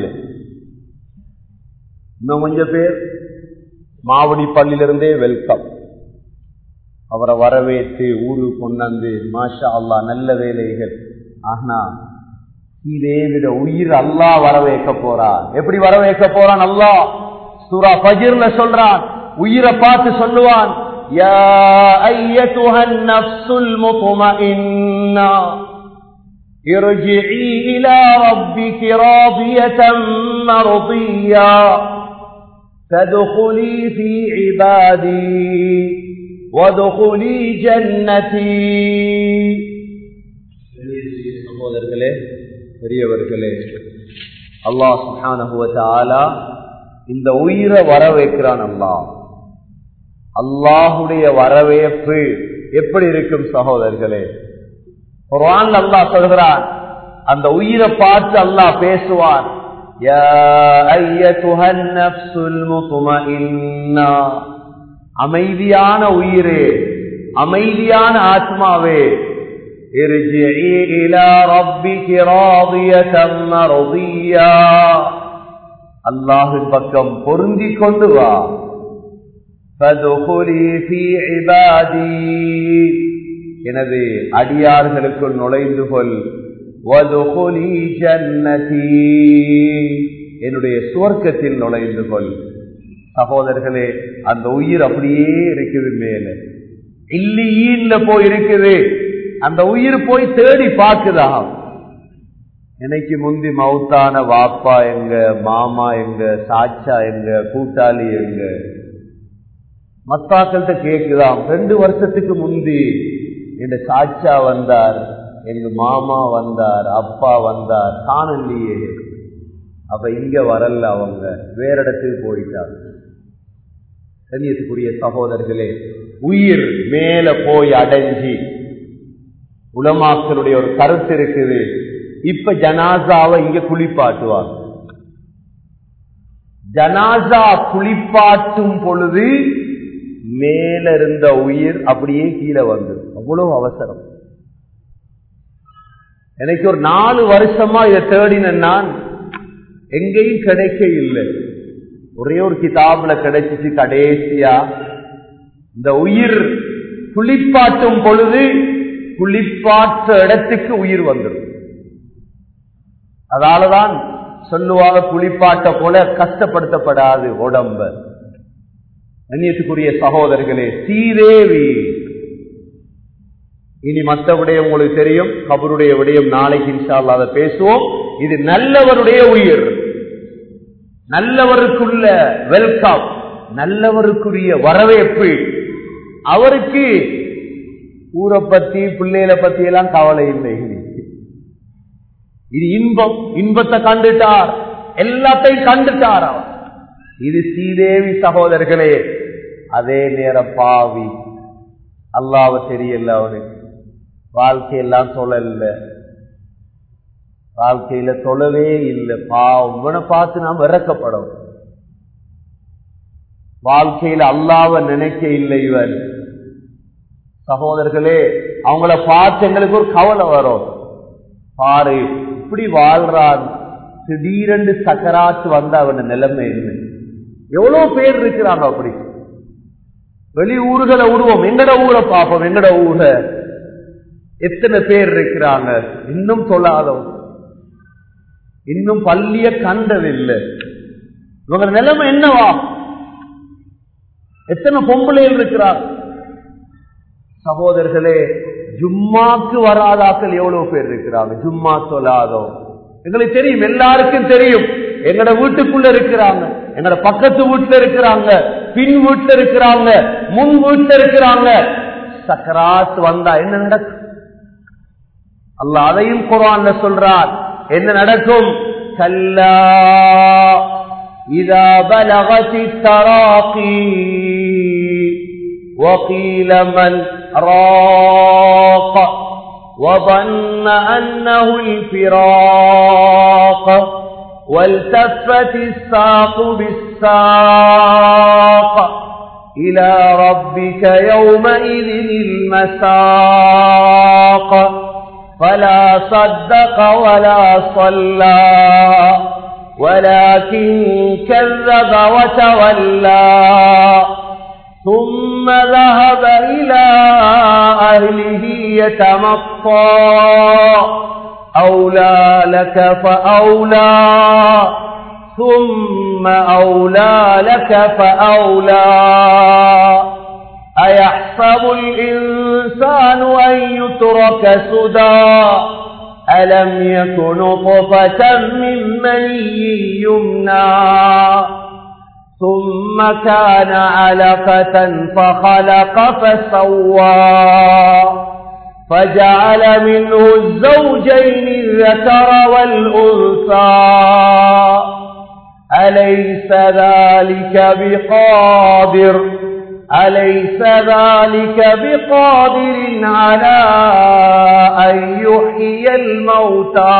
இன்னும் கொஞ்சம் பேர் மாவடி பள்ளியிலிருந்தே வெல்கம். அவரை வரவேற்று ஊருக்கு கொண்டாந்து மாஷா அல்லாஹ் நல்ல வேலைகள். ஆனா இதே விட உயிர் அல்லாஹ் வரவேற்க போறான். எப்படி வரவேற்க போறான்? அல்லாஹ் சூரா ஃபஜ்ர்ல சொல்றான், உயிரை பார்த்து சொல்லுவான், யா அய்யதுஹன் நஃப்ஸுல் முத்மஇன்னா இர்ஜிஇ இலா ரப்பிகி ராதியதன் மர்தியா ஃபத்குலி ஃபீ இபாதி வத்குலி ஜன்னதி. சகோதரர்களே, பெரியவர்களே, அல்லாஹ் சுப்ஹானஹு வ தஆலா இந்த உயிரை வர வைக்கிறான். அல்லாஹ் அல்லாஹுடைய வரவேற்பு எப்படி இருக்கும் சகோதரர்களே? குர்ஆன்ல அல்லாஹ் சொல்கிறான், அந்த உயிரை பார்த்து அல்லாஹ் பேசுவான். யா அய்யதுஹன் நஃப்ஸுல் முத்மஇன்னா, அமைதியான உயிரே, அமைதியான ஆத்மாவே, இர்ஜிஇ இலா ரப்பிகி ராதியதன் மர்தியா, அல்லாஹ்வின் பக்கம் பொருந்தி கொண்டு வா. ஃபதுகுலி ஃபீ இபாதி, எனது அடியார்களுக்குள் நுழைந்து கொள். வதுகுலி ஜன்னதி, என்னுடைய சுவர்க்கத்தில் நுழைந்து கொள். சகோதரர்களே, அந்த உயிர் அப்படியே இருக்குது, மேல இல்லீன்ல போய் இருக்குது. அந்த உயிர் போய் தேடி பார்க்குதா, எனக்கு முந்தி மௌத்தான வாப்பா எங்க, மாமா எங்க, சாச்சா எங்க, கூட்டாளி எங்க, மத்தாக்கள்கிட்ட கேக்குதாம். ரெண்டு வருஷத்துக்கு முந்தி எங்க சாச்சா வந்தார், எங்க மாமா வந்தார், அப்பா வந்தார், காணலையே. அப்ப இங்க வரல, அவங்க வேற இடத்துக்கு போயிட்டாங்க. கண்ணியத்துக்குரிய சகோதரர்களே, உயிர் மேல போய் அடைஞ்சி, உலமாக்களுடைய ஒரு கருத்து இருக்குது, இப்ப ஜனாசாவை இங்க குளிப்பாட்டுவாங்க. ஜனாசா குளிப்பாட்டும் பொழுது மேல இருந்த உயிர் அப்படியே கீழே வந்து, அவ்வளவு அவசரம். எனக்கு ஒரு நாலு வருஷமா இதை தேடின, நான் எங்கேயும் கிடைக்க இல்லை. ஒரே ஒரு கிதாபுல கிடைச்சிச்சு. கடைசியா இந்த உயிர் குளிப்பாட்டும் பொழுது குளிப்பாற்ற இடத்துக்கு உயிர் வந்துடும். அதனாலதான் சொல்லுவாங்க, குளிப்பாட்ட போல கஷ்டப்படுத்தப்படாது உடம்ப. கண்ணியத்துக்குரிய சகோதரர்களே, சீதேவி. இனி மற்ற விடயம் உங்களுக்கு தெரியும், கபருடைய விடயம் நாளைக்கு இன்ஷா அல்லாஹ் அதை பேசுவோம். இது நல்லவருடைய உயிர், நல்லவருக்குள்ள வெல்கம், நல்லவருக்குரிய வரவேற்பு. அவருக்கு ஊரை பத்தி பிள்ளைகளை பத்தி எல்லாம் கவலை இல்லை. இது இன்பம், இன்பத்தை கண்டுட்டார், எல்லாத்தையும் கண்டுட்டார் அவர். இது சீதேவி சகோதரர்களே. அதே நேரம் பாவி, அல்லாஹ்வை தெரியல அவனுக்கு, வாழ்க்கையெல்லாம் தொழல, வாழ்க்கையில தொழவே இல்லை. பாவம், இவனை பார்த்து நாம் இறக்கப்படும். வாழ்க்கையில அல்லாஹ்வை நினைக்க இல்லை இவன். சகோதரர்களே, அவங்கள பார்த்து எங்களுக்கு ஒரு கவலை வரும். பாரு, இப்படி வாழ்றான், திடீரென்று சக்கராத்து வந்த அவன் நிலைமை இல்லை. எவ்வளவு பேர் இருக்கிறாங்க அப்படி. வெளி ஊர்களை விடுவோம், எங்கட ஊரை பார்ப்போம், எங்கட ஊரை எத்தனை பேர் இருக்கிறாங்க. இன்னும் சொல்லாதவங்க, இன்னும் பள்ளிய கண்டதில்லை. இவங்க நிலைமை என்னவா? எத்தனை பொம்பளைகள் இருக்கிறார் சகோதரர்களே. ஜும்மாக்கு வராதாக்கள் எவ்வளவு பேர் இருக்கிறாங்க, ஜும்மா சொல்லாதோம். எங்களுக்கு தெரியும், எல்லாருக்கும் தெரியும். எங்கட வீட்டுக்குள்ள இருக்கிறாங்க, எங்கட பக்கத்து வீட்டுல இருக்கிறாங்க, பின் வீட்டுல இருக்கிறாங்க, முன் வீட்டுல இருக்கிறாங்க. சக்கராத் வந்தா என்ன நடக்கும்? அல்லாஹ் அதையும் குர்ஆன்ல சொல்றார். என்ன நடக்கும்? கல்லா இதா பலகதி தராகி وقيل من راق وظن أنه الفراق والتفت الساق بالساق إلى ربك يومئذ المساق فلا صدق ولا صلى ولكن كذب وتولى ثم ذهب إلى أهله يتمطى أولى لك فأولى ثم أولى لك فأولى أيحسب الإنسان أن يترك سدى ألم يكن نطفة من مني يمنى ثم كان علقة فخلق فسوى فجعل منه الزوجين الذكر والأنثى أليس ذلك بقادر أليس ذلك بقادر على أن يحيي الموتى.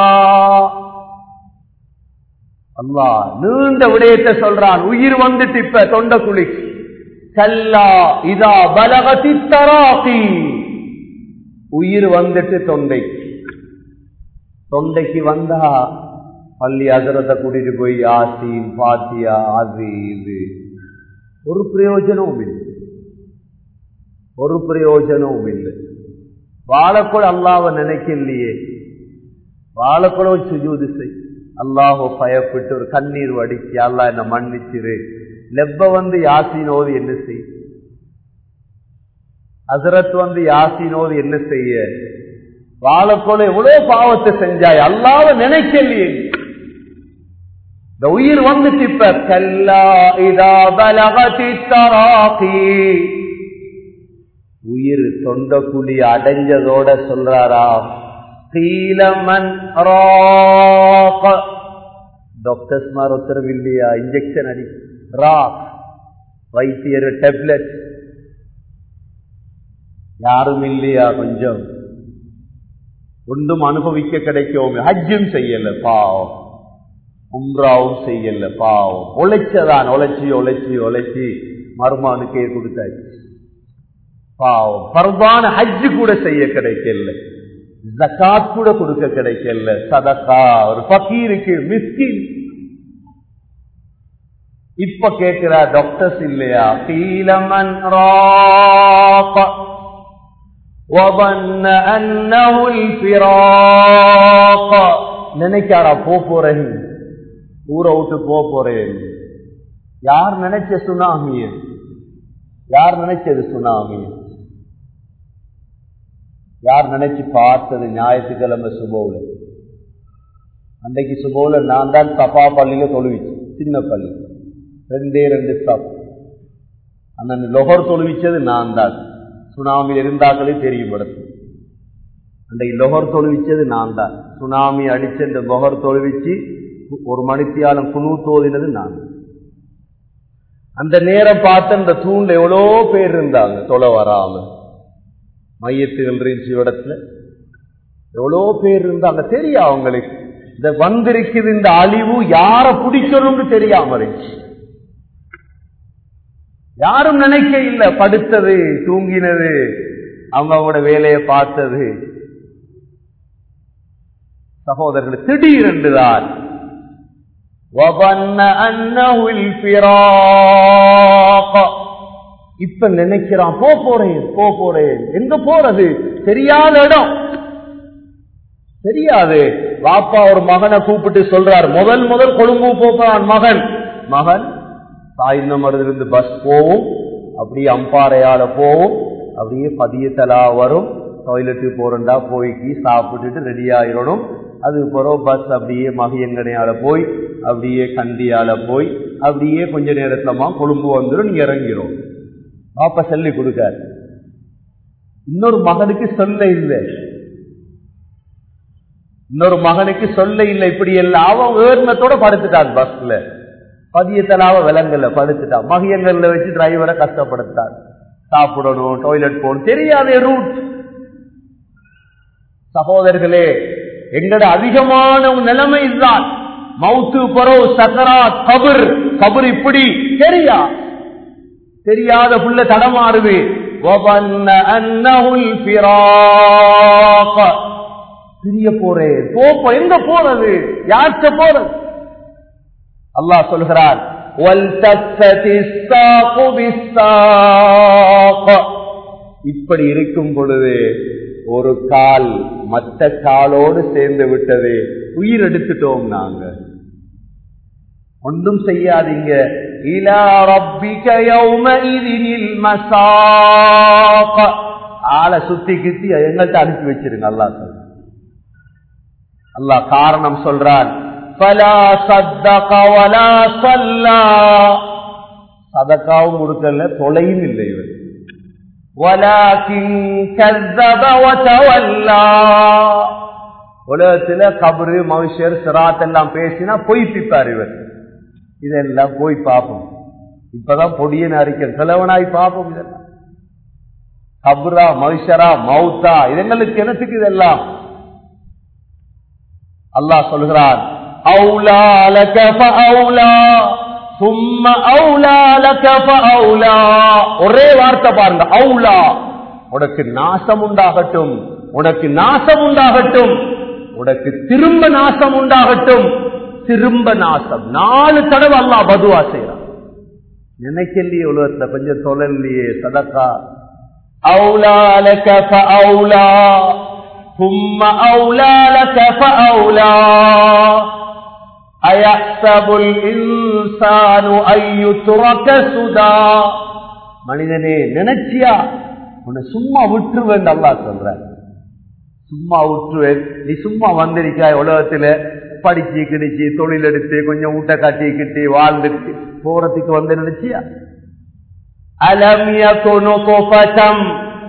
அல்லாஹ் நீண்ட விடயத்தை சொல்றான். உயிர் வந்துட்டு இப்ப தொண்டை குளிக்கு. கல்லா இதா பலகதி தராகி, உயிர் வந்துட்டு தொண்டைக்கு. தொண்டைக்கு வந்தா பள்ளி அசரத்தை கூட்டிட்டு போய் யாசீன் பாத்தியா அது இது ஒரு பிரயோஜனமும் இல்லை, ஒரு பிரயோஜனமும் இல்லை. வாழக்கூட அல்லாஹ்வை நினைக்கலையே, வாழக்கூட ஒரு சுஜூது செய், அல்லாஹ்வை பயப்பட்டு ஒரு கண்ணீர் வடிக்க அல்லாஹ் என்ன மன்னிச்சிரு. லெப்ப வந்து யாசீனோது என்ன செய், ஹசரத் வந்து யாசீனோது என்ன செய்ய, வாழக்கூட எவ்வளவு பாவத்தை செஞ்சாய், அல்லாஹ்வை நினைக்கலையே. இந்த உயிர் வந்துட்டு இப்ப கல்லா இதா பலகதி தராகி, உயிர் தொண்டக்குழி அடைஞ்சதோட சொல்றாரா கீலமன் ராக. டாக்டர்ஸ் மார் உத்தரவு இல்லையா, இன்ஜெக்ஷன் அடி ராக் வைத்தியர் டேப்லெட் யாரும் இல்லையா, கொஞ்சம் ஒன்றும் அனுபவிக்க கிடைக்கும். ஹஜ்ஜும் செய்யல பாவம், உம்ராவும் செய்யல பாவம், உழைச்சதான் உழைச்சி உழைச்சி உழைச்சி மருமானுக்கே கொடுத்தாச்சு பாவம். பர்வான ஹஜ்ஜு கூட செய்ய கிடைக்கல, ஜகாத் கூட கொடுக்க கிடைக்கல, சதகா ஒரு ஃபகீருக்கு மிஸ்கின். இப்ப கேட்கிறா டாக்டர்ஸ் இல்லையா, கீலமன் ராக வபன்ன அன்னஹுல் ஃபிராக. நினைக்காரா போ போறேன், ஊரை விட்டு போ போறேன். யார் நினைச்ச சுனாமிய, யார் நினைச்சது சுனாமிய, யார் நினைச்சு பார்த்தது ஞாயிற்றுக்கிழமை சுபோல. அன்றைக்கு சுபோல நான் தான் சபா பள்ளியில தொழுவிச்சு, சின்ன பள்ளி ரெண்டே ரெண்டு ஸ்டாப். அந்த லொஹர் தொழுவிச்சது நான் தான், சுனாமி இருந்தாங்களே தெரியும் படத்து. அன்றைக்கு லொஹர் தொழுவிச்சது நான் தான், சுனாமி அடிச்ச இந்த லொஹர் தொழுவிச்சு ஒரு மணித்தியாலம் குழு தோதினது நான். அந்த நேரம் பார்த்த அந்த தூண்ல எவ்வளோ பேர் இருந்தாங்க தொலை வராம, மையத்துகள் இருந்துச்சு இடத்துல எவ்வளோ பேர் இருந்தாங்க. தெரியும் அவங்களுக்கு இந்த வந்திருக்குது இந்த அழிவு யார பிடிக்கணும்னு தெரியாம இருந்துச்சு. யாரும் நினைக்க இல்ல, படுத்தது தூங்கினது அவங்க அவங்களோட வேலையை பார்த்தது. சகோதரர்கள் திடீரென்றுதான் இப்ப நினைக்கிறான் போ போறேன் போ போறேன். எங்க போறது தெரியாத இடம் தெரியாது. பாப்பா ஒரு மகனை கூப்பிட்டு சொல்றார், முதல் முதல் கொழும்பு போறான் மகன். மகன் சாய்ந்தமரிலிருந்து பஸ் போவும், அப்படியே அம்பாறையால போவும், அப்படியே பதியத்தலா வரும். டாய்லெட்டு போறண்டா போய்க்கு சாப்பிட்டுட்டு ரெடி ஆயிடணும். அது பிறகு பஸ் அப்படியே மகியங்கனையால போய் அப்படியே கண்டியால போய் அப்படியே கொஞ்ச நேரத்துலமா கொழும்பு வந்துடும், நீங்க இறங்கிடும். பாப்பா சொல்லி கொடுக்காரு. இன்னொரு மகனுக்கு சொல்ல இல்லை, இன்னொரு மகனுக்கு சொல்ல இல்லை. இப்படி எல்லாம் அவன் ஏர்மத்தோட படுத்துட்டான் பஸ்ல, பதியத்தலாவ விலங்கல்ல படுத்துட்டான். மகியங்கள்ல வச்சு டிரைவரை கஷ்டப்படுத்தார். சாப்பிடணும், டாய்லெட் போகணும், தெரியாத ரூட். சகோதரர்களே, எங்கட அதிகமான நிலைமை இதுதான். மவுத்து பரோ சக்கரா கபர், கபர் இப்படி தெரியா தெரியாத புள்ள தடமாறுது. பிரிய போறேன் போப்போ, எங்க போறது, யார்கிட்ட போறது? அல்லாஹ் சொல்கிறார், இப்படி இருக்கும் பொழுது ஒரு கால் மற்ற காலோடு சேர்ந்து விட்டது, உயிர் எடுத்துட்டோம் நாங்க. ஒன்றும் செய்யாதீங்க. இலா ரப்பிக யௌமஇதினில் மஸாக். ஆளை சுத்தி கித்தி எங்கள்கிட்ட அனுப்பி வச்சிருங்க. அல்லாஹ் சொல்ற அல்லாஹ் காரணம் சொல்றான், ஃபலா ஸத்தக வலா ஸல்லா. சதகாவும் கொடுக்கல, தொலையும் இல்லை. இவர் வலாகின் கذب وتولى. உலகத்துல கபரு மனுஷர் சிராத் எல்லாம் பேசினா பொய்ப்பிப்பார் இவர். இதெல்லாம் போய் பார்ப்போம். இப்பதான் பொடியன் அறிக்கை செலவனாய் பார்ப்போம். இதெல்லாம் கபரா மனுஷரா மௌத்தா இதங்களுக்கு என்னத்துக்கு இதெல்லாம்? அல்லாஹ் சொல்கிறான் அவுலா லக ஃபஅவுலா சும்ம அவுலா லக ஃபஅவுலா. ஒரே வார்த்தை பாருங்க, அவுலா. உனக்கு நாசம் உண்டாகட்டும், உனக்கு நாசம் உண்டாகட்டும், உனக்கு திரும்ப நாசம் உண்டாகட்டும், திரும்ப நாசம். நாலு தடவை அல்லாஹ் பதுவா செய்யறான். நினைக்கலையே உலகத்துல கொஞ்சம் தொழலையே சதக்கா. அவுலா லக ஃபஅவுலா ثم أولى لك فأولى أيحسب الإنسان أن يترك سدى. மனிதனே நினைச்சியா உன்னை சும்மா விட்டுருவேன் அல்லாஹ் சொல்ற. சும்மா விட்டுருவேன், நீ சும்மா வந்திருக்காய் உலகத்துல படிச்சு கிடிச்சு தொழில் எடுத்து கொஞ்சம் ஊட்ட காட்டி கிட்டி வாழ்ந்துட்டு போறதுக்கு வந்து நினைச்சியா? அலம் யகுனு துஃபதம்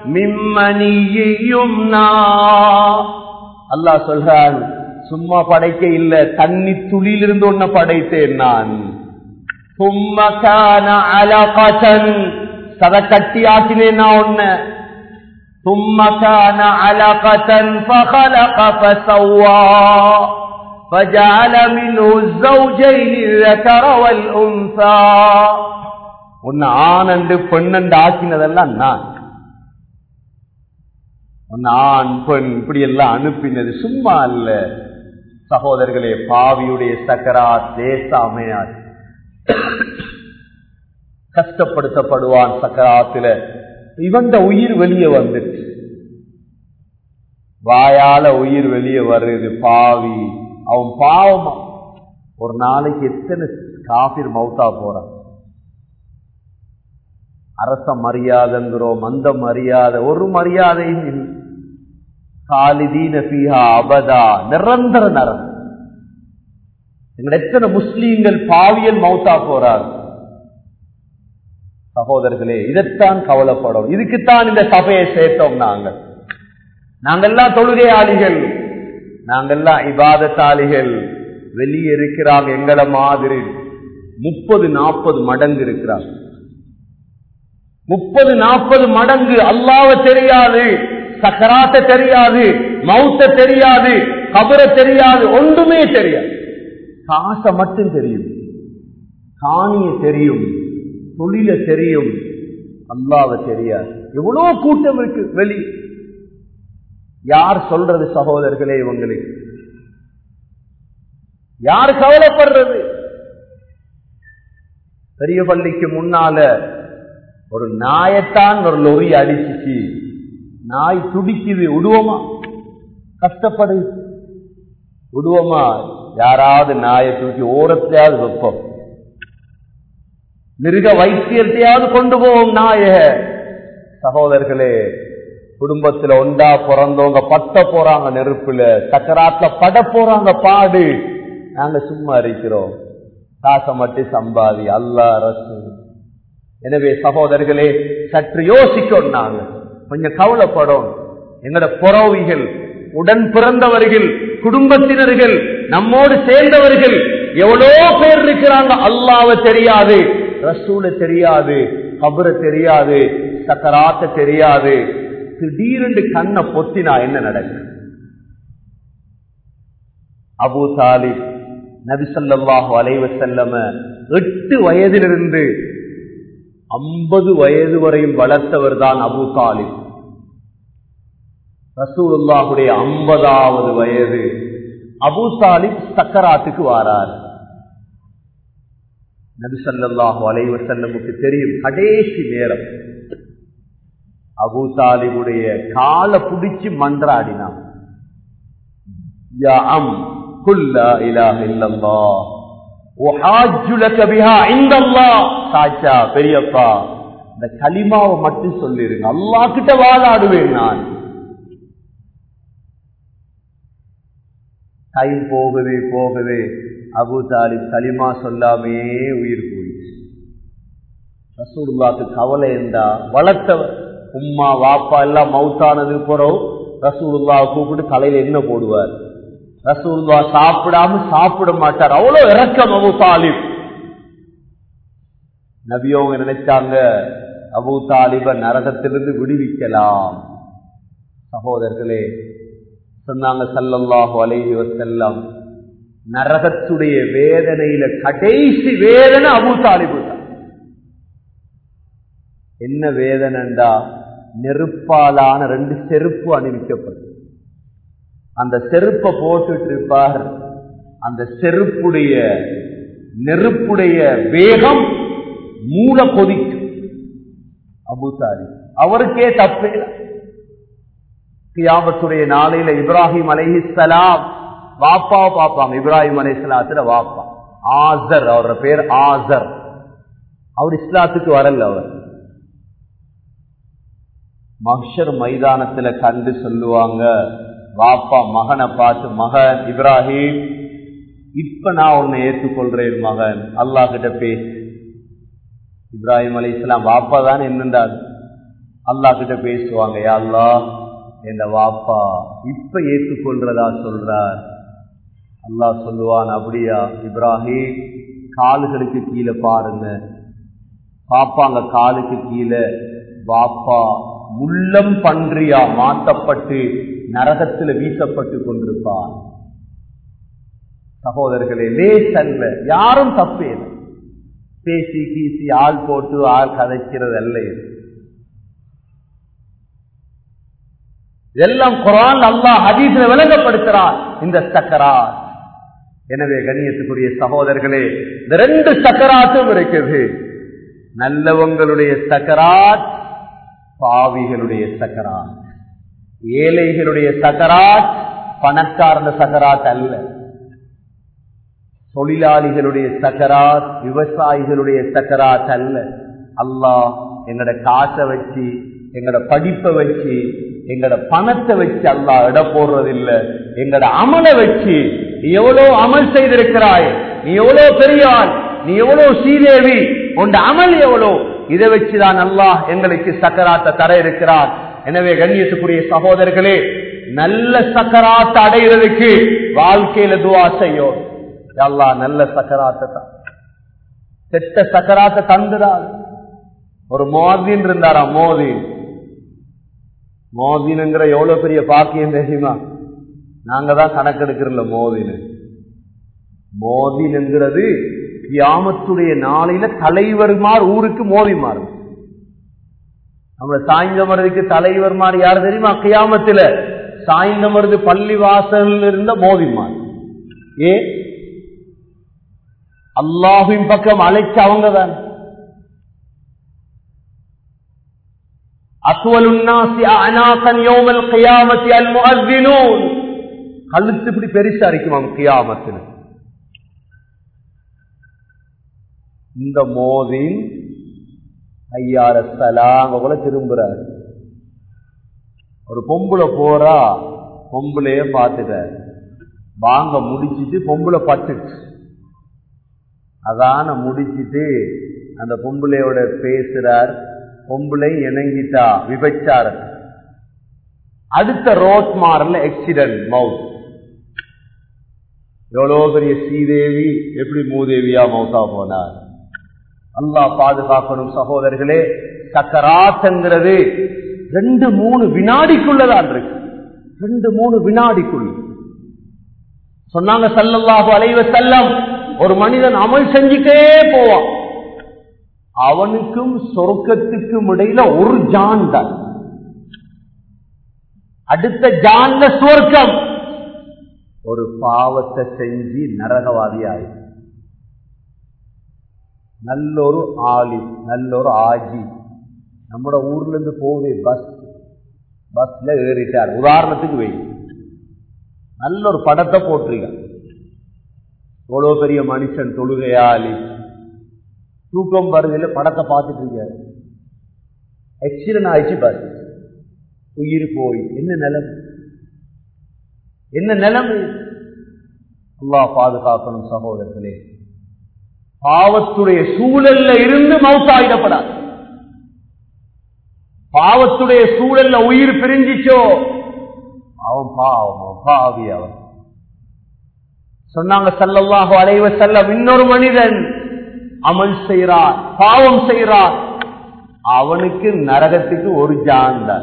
அல்லாஹ் சொல்றான், சும்மா படைக்க இல்ல, தண்ணி துளியிலிருந்து ஒன்ன படைத்தேன் நான். சத கட்டி ஆக்கினேன் நான் ஒன்ன. தும்மகான அலகதன் ஃபஹலக ஃபஸவ்வா ஃபஜஅல மின்ஹு ஸௌஜைனி الذكر والأنثى. உன்ன ஆணண்டு பெண்ணண்டு ஆக்கினதெல்லாம் நான். ஆண் பெண் இப்படி எல்லாம் அனுப்பினது சும்மா அல்ல சகோதரர்களே. பாவியுடைய சக்கராத் லேசாமையாது, கஷ்டப்படுத்தப்படுவான் சக்கராத்துல. இவன் உயிர் வெளியே வந்துட்டு வாயால உயிர் வெளியே வருது. பாவி அவன் பாவமா. ஒரு நாளைக்கு எத்தனை காபிர் மௌத்தா போறான். அரச மரியாதைங்கிறோம், அந்த மரியாதை ஒரு மரியாதையும் காலிதீன ஃபீஹா அபதா, நிரந்தர நரகம். எங்க எத்தனை முஸ்லீம்கள் பாவியல் மௌத்தா போறார். சகோதரர்களே, இதைத்தான் கவலைப்படும். இதுக்குத்தான் இந்த சபையை சேர்த்தோம். நாங்கள் நாங்கெல்லாம் தொழுகையாளிகள், நாங்கெல்லாம் இபாதத்தாளிகள். வெளியே இருக்கிறாங்க எங்களை மாதிரி முப்பது நாற்பது மடங்கு இருக்கிறாங்க. முப்பது நாற்பது மடங்கு அல்லாஹ்வை தெரியாது, சக்கராத்த தெரியாது, மௌத்த தெரியாது, கபர தெரியாது, ஒன்றுமே தெரியாது. காசை மட்டும் தெரியும், காணிய தெரியும், தொழில தெரியும், அல்லாஹ்வை தெரியாது. எவ்வளவு கூட்டம் இருக்கு வெளி. யார் சொல்றது சகோதரர்களே? இவங்களுக்கு யார் கவலைப்படுறது? பெரிய பள்ளிக்கு முன்னால ஒரு நாயத்தான் ஒரு லொரி அடிச்சிச்சு. நாய் துடிக்குது, விடுவோமா? கஷ்டப்படு விடுவோமா? யாராவது நாயை தூக்கி ஓரத்தையாவது வைப்போம், மிருக வைத்தியத்தையாவது கொண்டு போவோம் நாய. சகோதரர்களே, குடும்பத்துல ஒண்டா பிறந்தவங்க பட்ட போறாங்க நெருப்புல, சக்கராத்துல பட போறாங்க பாடு. நாங்க சும்மா இருக்கிறோம், காசை மட்டும் சம்பாதி. அல்லாஹ் ரசூல். எனவே சகோதரர்களே, சற்று யோசிக்கணும், நாங்க கொஞ்சம் கவலைப்படும். எங்கட புறவிகள், உடன் பிறந்தவர்கள், குடும்பத்தினர்கள், நம்மோடு சேர்ந்தவர்கள் எவ்வளோ பேர் இருக்கிறாங்க. அல்லாஹ்வை தெரியாது, ரசூலை தெரியாது, கபர தெரியாது, சக்கராத்த தெரியாது. திடீரென்று கண்ணை பொத்தினா என்ன நடக்கும்? அபூ தாலிப் நபி ஸல்லல்லாஹு அலைஹி வஸல்லம் எட்டு வயதிலிருந்து ஐம்பது வயது வரையும் வளர்த்தவர் தான் அபூ தாலிப். ரசூலுல்லாஹுடைய ஐம்பதாவது வயது அபூ தாலிப் சக்கராத்துக்கு வாரார். நபி ஸல்லல்லாஹு அலைஹி வஸல்லமுக்கு தெரியும் கடைசி நேரம். அபூ தாலிபுடைய காலை பிடிச்சு மன்றாடினான், யா அம் குல் லா இலாஹ இல்லல்லாஹ் வஹாஜ்ஜு லக பிஹா இன்தல்லாஹ். சாச்சா, பெரியப்பா, இந்த கலிமாவை மட்டும் சொல்லிருங்க, அல்லாஹ் கிட்ட வாதாடுவேன் நான். டைம் போகுது போகுது, அபூ தாலிப் கலிமா சொல்லாமே உயிர் போயிடுச்சு. ரசூலுல்லாஹ்க்கு கவலை என்றா, வளர்த்தவர் உம்மா வாப்பா எல்லாம் மௌத்தானது போறோம் ரசூலுல்லாஹ் கூப்பிட்டு தலையில என்ன போடுவார். ரசூலுல்லாஹ் சாப்பிடாம சாப்பிட மாட்டார், அவ்வளவு இரக்கம் அபூ தாலிப். நபியவங்க நினைச்சாங்க அபூ தாலிப நரகத்திலிருந்து விடுவிக்கலாம். சகோதரர்களே சொன்னாங்க ஸல்லல்லாஹு அலைஹி வஸல்லம், நரகத்துடைய வேதனையில கடைசி வேதனை அபூ தாலிபு தான். என்ன வேதனைண்டா, நெருப்பாலான ரெண்டு செருப்பு அணிவிக்கப்படும். அந்த செருப்பை போட்டுட்டு இருப்பார். அந்த செருப்புடைய நெருப்புடைய வேகம் மூல கொதிக்கும். அபூ தாலிப் அவருக்கே தப்பே. கியாமத்துடைய நாளையில இப்ராஹிம் அலைஹிஸ்ஸலாம் வாப்பாவை பார்ப்பாங்க. இப்ராஹிம் அலைஹிஸ்ஸலாத்துல வாப்பா ஆசர், அவரோட பேர் ஆசர். அவர் இஸ்லாத்துக்கு வரல. அவர் மஹ்ஷர் மைதானத்துல கண்டு சொல்லுவாங்க, வாப்பா மகனை பார்த்து, மகன் இப்ராஹிம், இப்ப நான் உன்னை ஏற்றுக்கொள்றேன் மகன், அல்லாஹ் கிட்ட பேசு. இப்ராஹிம் அலைஹிஸ்ஸலாம் வாப்பா தான் என்னண்டாது, அல்லாஹ் கிட்ட பேசுவாங்க. யா அல்லாஹ், என்ற வாப்பா இப்ப ஏற்றுக்கொள்றதா சொல்றார். அல்லாஹ் சொல்லுவான், அப்படியா இப்ராஹிம், காலுகளுக்கு கீழே பாருங்க. பாப்பாங்க காலுக்கு கீழே வாப்பா முள்ளம் பன்றியா மாற்றப்பட்டு நரகத்தில் வீசப்பட்டு கொண்டிருப்பான். சகோதரர்களே, லேசல்ல, யாரும் தப்பே இல்லை. பேசி கீசி ஆள் போட்டு ஆள் கதைக்கிறது அல்ல. எல்லாம் குர்ஆன் அல்லாஹ் ஹதீஸ்ல விளங்கப்படுத்துறான் இந்த சக்கராத். எனவே கண்ணியத்துக்குரிய சகோதரர்களே, இந்த ரெண்டு சக்கராத்தும் இருக்குது. நல்லவங்களுடைய சக்கராத், பாவிகளுடைய சக்கராத். ஏழைகளுடைய சக்கராத் பணக்காரன சக்கராத் அல்ல. தொழிலாளிகளுடைய சக்கராத், விவசாயிகளுடைய சக்கராத் அல்ல. அல்லாஹ் எங்கட காசை வச்சு, எங்கட படிப்பை வச்சு, எங்கட பணத்தை வச்சு அல்லாஹ் இட போடுறதில்லை. எங்கட அமலை வச்சு, நீ எவ்வளவு அமல் செய்திருக்கிறாய், நீ எவ்வளவு பெரியாள், நீ எவ்வளவு ஸ்ரீதேவி, உன் அமல் எவ்வளவு, இதை வச்சுதான் அல்லாஹ் எங்களுக்கு சக்கராத்தை தர இருக்கிறார். எனவே கண்ணியத்துக்குரிய சகோதரர்களே, நல்ல சக்கராத்தை அடைகிறதுக்கு வாழ்க்கையில துஆ செய்யும். அல்லாஹ் நல்ல சக்கராத்தை தான், செட்ட சக்கராத்தை தந்துடாது. ஒரு மோதின் இருந்தாரா, மோதின் மோதினுங்கிற எவ்வளவு பெரிய பாக்கியம் தெரியுமா? நாங்க தான் கணக்கெடுக்கிறோம்ல மோதின். மோதின் என்கிறது கியாமத்துடைய நாளையில தலைவர்மார் ஊருக்கு மோதி மாறும். நம்ம சாய்ந்தமருதுக்கு தலைவர்மார் யாரு தெரியுமா? கியாமத்துல சாய்ந்தமருது பள்ளி வாசல் இருந்த மோதிமார். ஏ அல்லாஹ்வின் பக்கம் அழைச்ச அவங்கதான். கழுத்து இப்படி பெருசா இருக்குமாம் கியாமத்தில். இந்த மோதின் ஐயாரலாம் கூட திரும்புறாரு. ஒரு பொம்புல போறா, பொம்புலையே பார்த்துட்ட வாங்க முடிச்சிட்டு பொம்புல பட்டுச்சு. அதான முடிச்சிட்டு அந்த பொம்புலையோட பேசுறார். பொம்புலை இணங்கிட்டா விபச்சாரம். அடுத்த ரோட் மாறல ஆக்சிடென்ட், மவுத். எவ்வளவு பெரிய ஸ்ரீதேவி எப்படி மூதேவியா மௌத்தா போனார். அல்லாஹ் பாதுகாக்கணும் சகோதரர்களே. சக்கராத்ங்கிறது ரெண்டு மூணு வினாடிக்குள்ளதான் இருக்கு. ரெண்டு மூணு வினாடிக்குள்ள சொன்னாங்க ஸல்லல்லாஹு அலைஹி வஸல்லம், ஒரு மனிதன் அமல் செஞ்சுட்டே போவான், அவனுக்கும் சொர்க்கத்துக்கும் இடையில ஒரு ஜான் தான். அடுத்த ஜான்ல சொர்க்கம். ஒரு பாவத்தை செஞ்சு நரகவாதி ஆயி, நல்லொரு ஆளி, நல்லொரு ஆஜி, நம்மட ஊர்ல இருந்து போவே பஸ், பஸ்ல ஏறிட்டார். உதாரணத்துக்கு வை, நல்ல ஒரு படத்தை போட்டிருக்க, எவ்வளவு பெரிய மனுஷன், தொழுகையாளி, தூக்கம் வருதில்ல, படத்தை பார்த்துட்டு இருக்காரு. ஆக்சிடென்ட் ஆயிடுச்சு, பஸ் உயிர் போய். என்ன நிலைமை, என்ன நிலைமை? அல்லாஹ் பாதுகாக்கணும் சகோதரர்களே. பாவத்துடைய சூழல்ல இருந்து மௌத்தாயிடப்படாது. பாவத்துடைய சூழல்ல உயிர் பிரிஞ்சிச்சோ அவன் பாவம் பாவி அவன். சொன்னாங்க ஸல்லல்லாஹு அலைஹி வஸல்லம், இன்னொரு மனிதன் அமல் செய்கிறான், பாவம் செய்கிறான், அவனுக்கு நரகத்துக்கு ஒரு ஜான்தான்.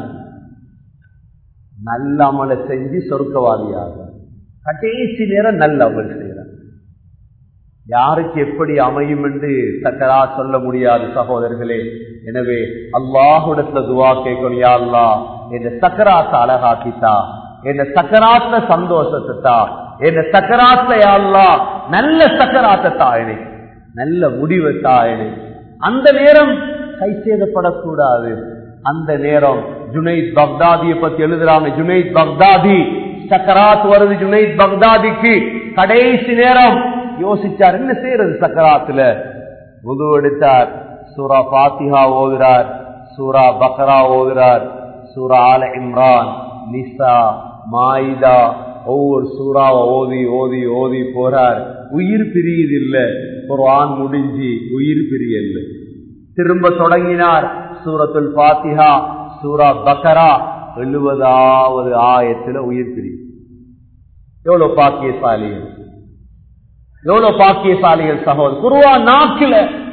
நல்ல அமலை செஞ்சு சொர்க்கவாதியாக கடைசி நேரம் நல்ல அமல் செய்கிறான். யாருக்கு எப்படி அமையும் என்று சக்கரா சொல்ல முடியாது சகோதரர்களே. எனவே அல்லாஹ்விடத்துல துஆ கேட்கணும், யா அல்லாஹ் இந்த சக்கராத்தை அழகாக்கிட்டா, இந்த சக்கராத்துல சந்தோஷத்தை தா, இந்த சக்கராத்துல யா அல்லாஹ் நல்ல சக்கராத்தை தா, எனக்கு நல்ல முடிவை தா. எனக்கு அந்த நேரம் கை சேதப்படக்கூடாது. அந்த நேரம் ஜுனைத் பக்தாதியை பத்தி எழுதுறாங்க. ஜுனைத் பக்தாதி சக்கராத் வருது. ஜுனைத் பக்தாதிக்கு கடைசி நேரம் யோசிச்சார், என்ன செய்யறது சக்கராத்துல. உது எடுத்தார், சூரா ஃபாத்திஹா ஓதுறார், சூரா பக்ரா ஓதுறார், சூரா ஆல இம்ரான், நிசா, மாயிதா, ஒவ்வொரு சூறாவை ஓதி ஓதி ஓதி போறார். உயிர் பிரியுதில்லை. குர்ஆன் முடிஞ்சு உயிர் பிரியல்ல. திரும்ப தொடங்கினார் சூரத்துல் ஃபாத்திஹா, சூரா பக்ரா, எழுபதாவது ஆயத்துல உயிர் பிரியும். எவ்வளவு பாக்கியசாலிகள், எவ்வளவு பாக்கியசாலிகள் சகோதரர். குர்ஆன் நாக்கில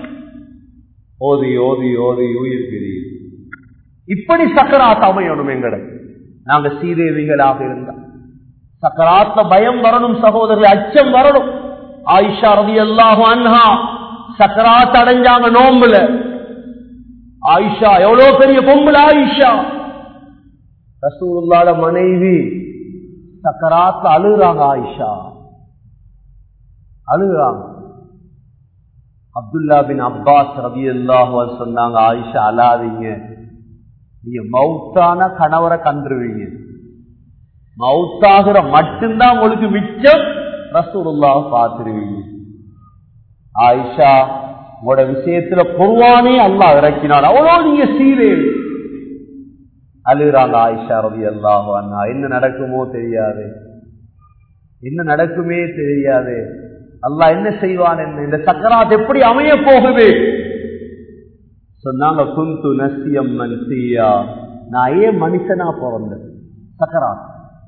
ஓதி ஓதி ஓதி உயிர் பிரியும். இப்படி சக்கராத் அமையணும். எங்கட நாங்க சீதேவிகளாக இருந்தா சக்கராத்ல பயம் வரணும் சகோதரர்கள், அச்சம் வரணும். ஆயிஷா ரலியல்லாஹு அன்ஹா சக்கராத் அடைஞ்சாங்க நோம்புல. ஆயிஷா எவ்வளவு பெரிய பொம்புல. ஆயிஷா ரசூலுல்லாஹ்வோட மனைவி சக்கராத்ல அழுகுறாங்க. ஆயிஷா அழுகுறாங்க. அப்துல்லா பின் அப்பாஸ் ரலியல்லாஹு அன்ஹு சொன்னாங்க, ஆயிஷா அழாதீங்க, நீங்க மௌத்தான கணவரை கண்டுருவீங்க. மௌத்தாகிற மட்டும்தான் உங்களுக்கு மிச்சம், ரசூலுல்லாஹ் பார்த்துருவீங்க. ஆயிஷா உங்களோட விஷயத்துல குர்ஆனே அல்லாஹ் இறக்கினான், அவ்வளவு நீங்க சீரே. அழுகிறாங்க ஆயிஷா ரலியல்லாஹு அன்ஹா. என்ன நடக்குமோ தெரியாது, என்ன நடக்குமே தெரியாது, அல்லாஹ் என்ன செய்வான், என்ன இந்த சக்கராத் எப்படி அமைய போகுது. சொன்னாங்க, குந்து நசியம் மன்சியா, நான் ஏன் மனுஷனா பிறந்தேன். சக்கராத்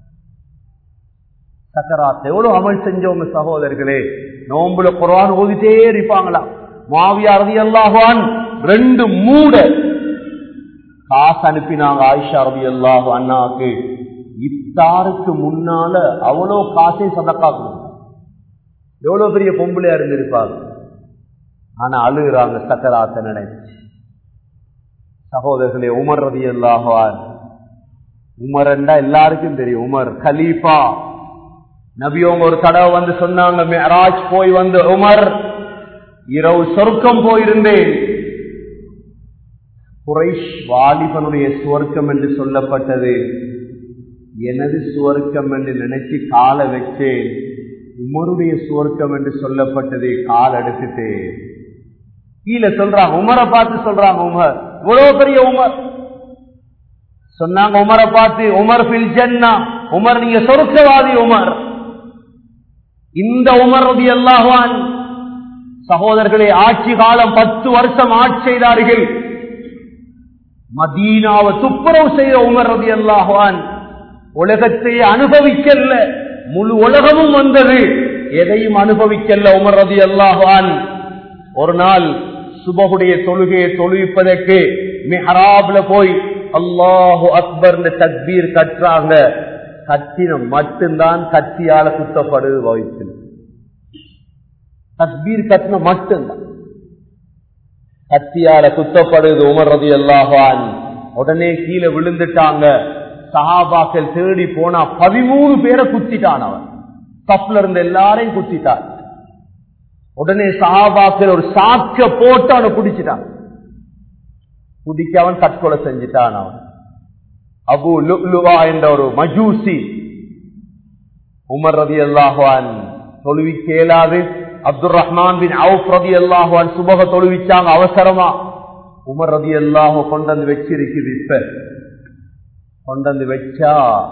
சக்கராத் எவ்வளவு அமல் செஞ்சவங்க சகோதரர்களே. நோம்புல குர்ஆன் ஓதிட்டே இருப்பாங்களா. முஆவியா ரலியல்லாஹு அன்ஹு ரெண்டு மூட காசு அனுப்பினாங்க ஆயிஷா ரலியல்லாஹு அன்ஹாக்கு. இஃப்தாருக்கு முன்னால அவ்வளவு காசை சதக்கா கொடுத்தாங்க. எவ்வளவு பெரிய பொம்பளையா இருந்திருப்பாங்க. ஆனா அழுகுறாங்க சக்கராத்தை நினைச்சு. சகோதரர்களே, உமர் ரலியல்லாஹு அன்ஹு, உமர் என்றா எல்லாருக்கும் தெரியும். உமர் கலீஃபா. நபியோங்க ஒரு தடவை வந்து சொன்னாங்க, மிஅராஜ் போய் வந்து, உமர் இரவு சொர்க்கம் போயிருந்தேன். குறைஷ் வாலிபனுடைய சுவர்க்கம் என்று சொல்லப்பட்டது. எனது சுவர்க்கம் என்று நினைச்சு காலை வச்சேன். உமருடைய சுவர்க்கம் என்று சொல்லப்பட்டது, கால் எடுத்துட்டு கீழே சொல்றாங்க. உமரை பார்த்து சொல்றாங்க, உமர் இவ்வளவு பெரிய உமர். சொன்னாங்க உமரை பார்த்து, உமர் ஃபில் ஜன்னா, உமர் நீங்க சொர்க்கவாதி. உமர் இந்த உமர் ரலியல்லாஹு அன்ஹு சகோதரர்களே, ஆட்சி காலம் பத்து வருஷம் ஆட்சி செய்தார்கள். மதீனாவை துப்புரவு செய்த உமர் ரலியல்லாஹு அன்ஹு உலகத்தை அனுபவிக்கல. முழு உலகமும் வந்தது, எதையும் அனுபவிக்கல உமர் ரலியல்லாஹு அன்ஹு. ஒரு நாள் சுபஹுடைய தொழுகையை தொழுவிப்பதற்கு மிஹ்ராப்ல போய் அல்லாஹு அக்பர் தக்பீர் கற்றாங்க. கத்தின மட்டும்தான் கத்தியால குத்தப்படுது. வயிற்று தக்பீர் கத்தின மட்டும்தான் கத்தியால குத்தப்படுது. உமர் ரலியல்லாஹு அன்ஹு உடனே கீழே விழுந்துட்டாங்க. சஹாபாக்கள் தேடி போனா பதிமூணு பேரை குத்திட்டான். அவன் சப்ல இருந்த எல்லாரையும் குத்திட்டான். உடனே சஹாபாக்கள் ஒரு சாக்க போட்டு அவனை குடிச்சிட்டான். குடிக்க அவன் தற்கொலை செஞ்சிட்டான். அவன் அபு லுலுவா என்ற ஒரு மஜூசி. உமர் ரலியல்லாஹு அன்ஹு தொழுவி கேளாது. அப்துல் ரஹ்மான் பின் அவுஃப் ரலியல்லாஹு அன்ஹு சுபஹ தொழுவிச்சாங்க அவசரமா. உமர் ரலியல்லாஹு கொண்டு வந்து வச்சிருக்குது. இப்ப கொண்டு வந்து வச்சா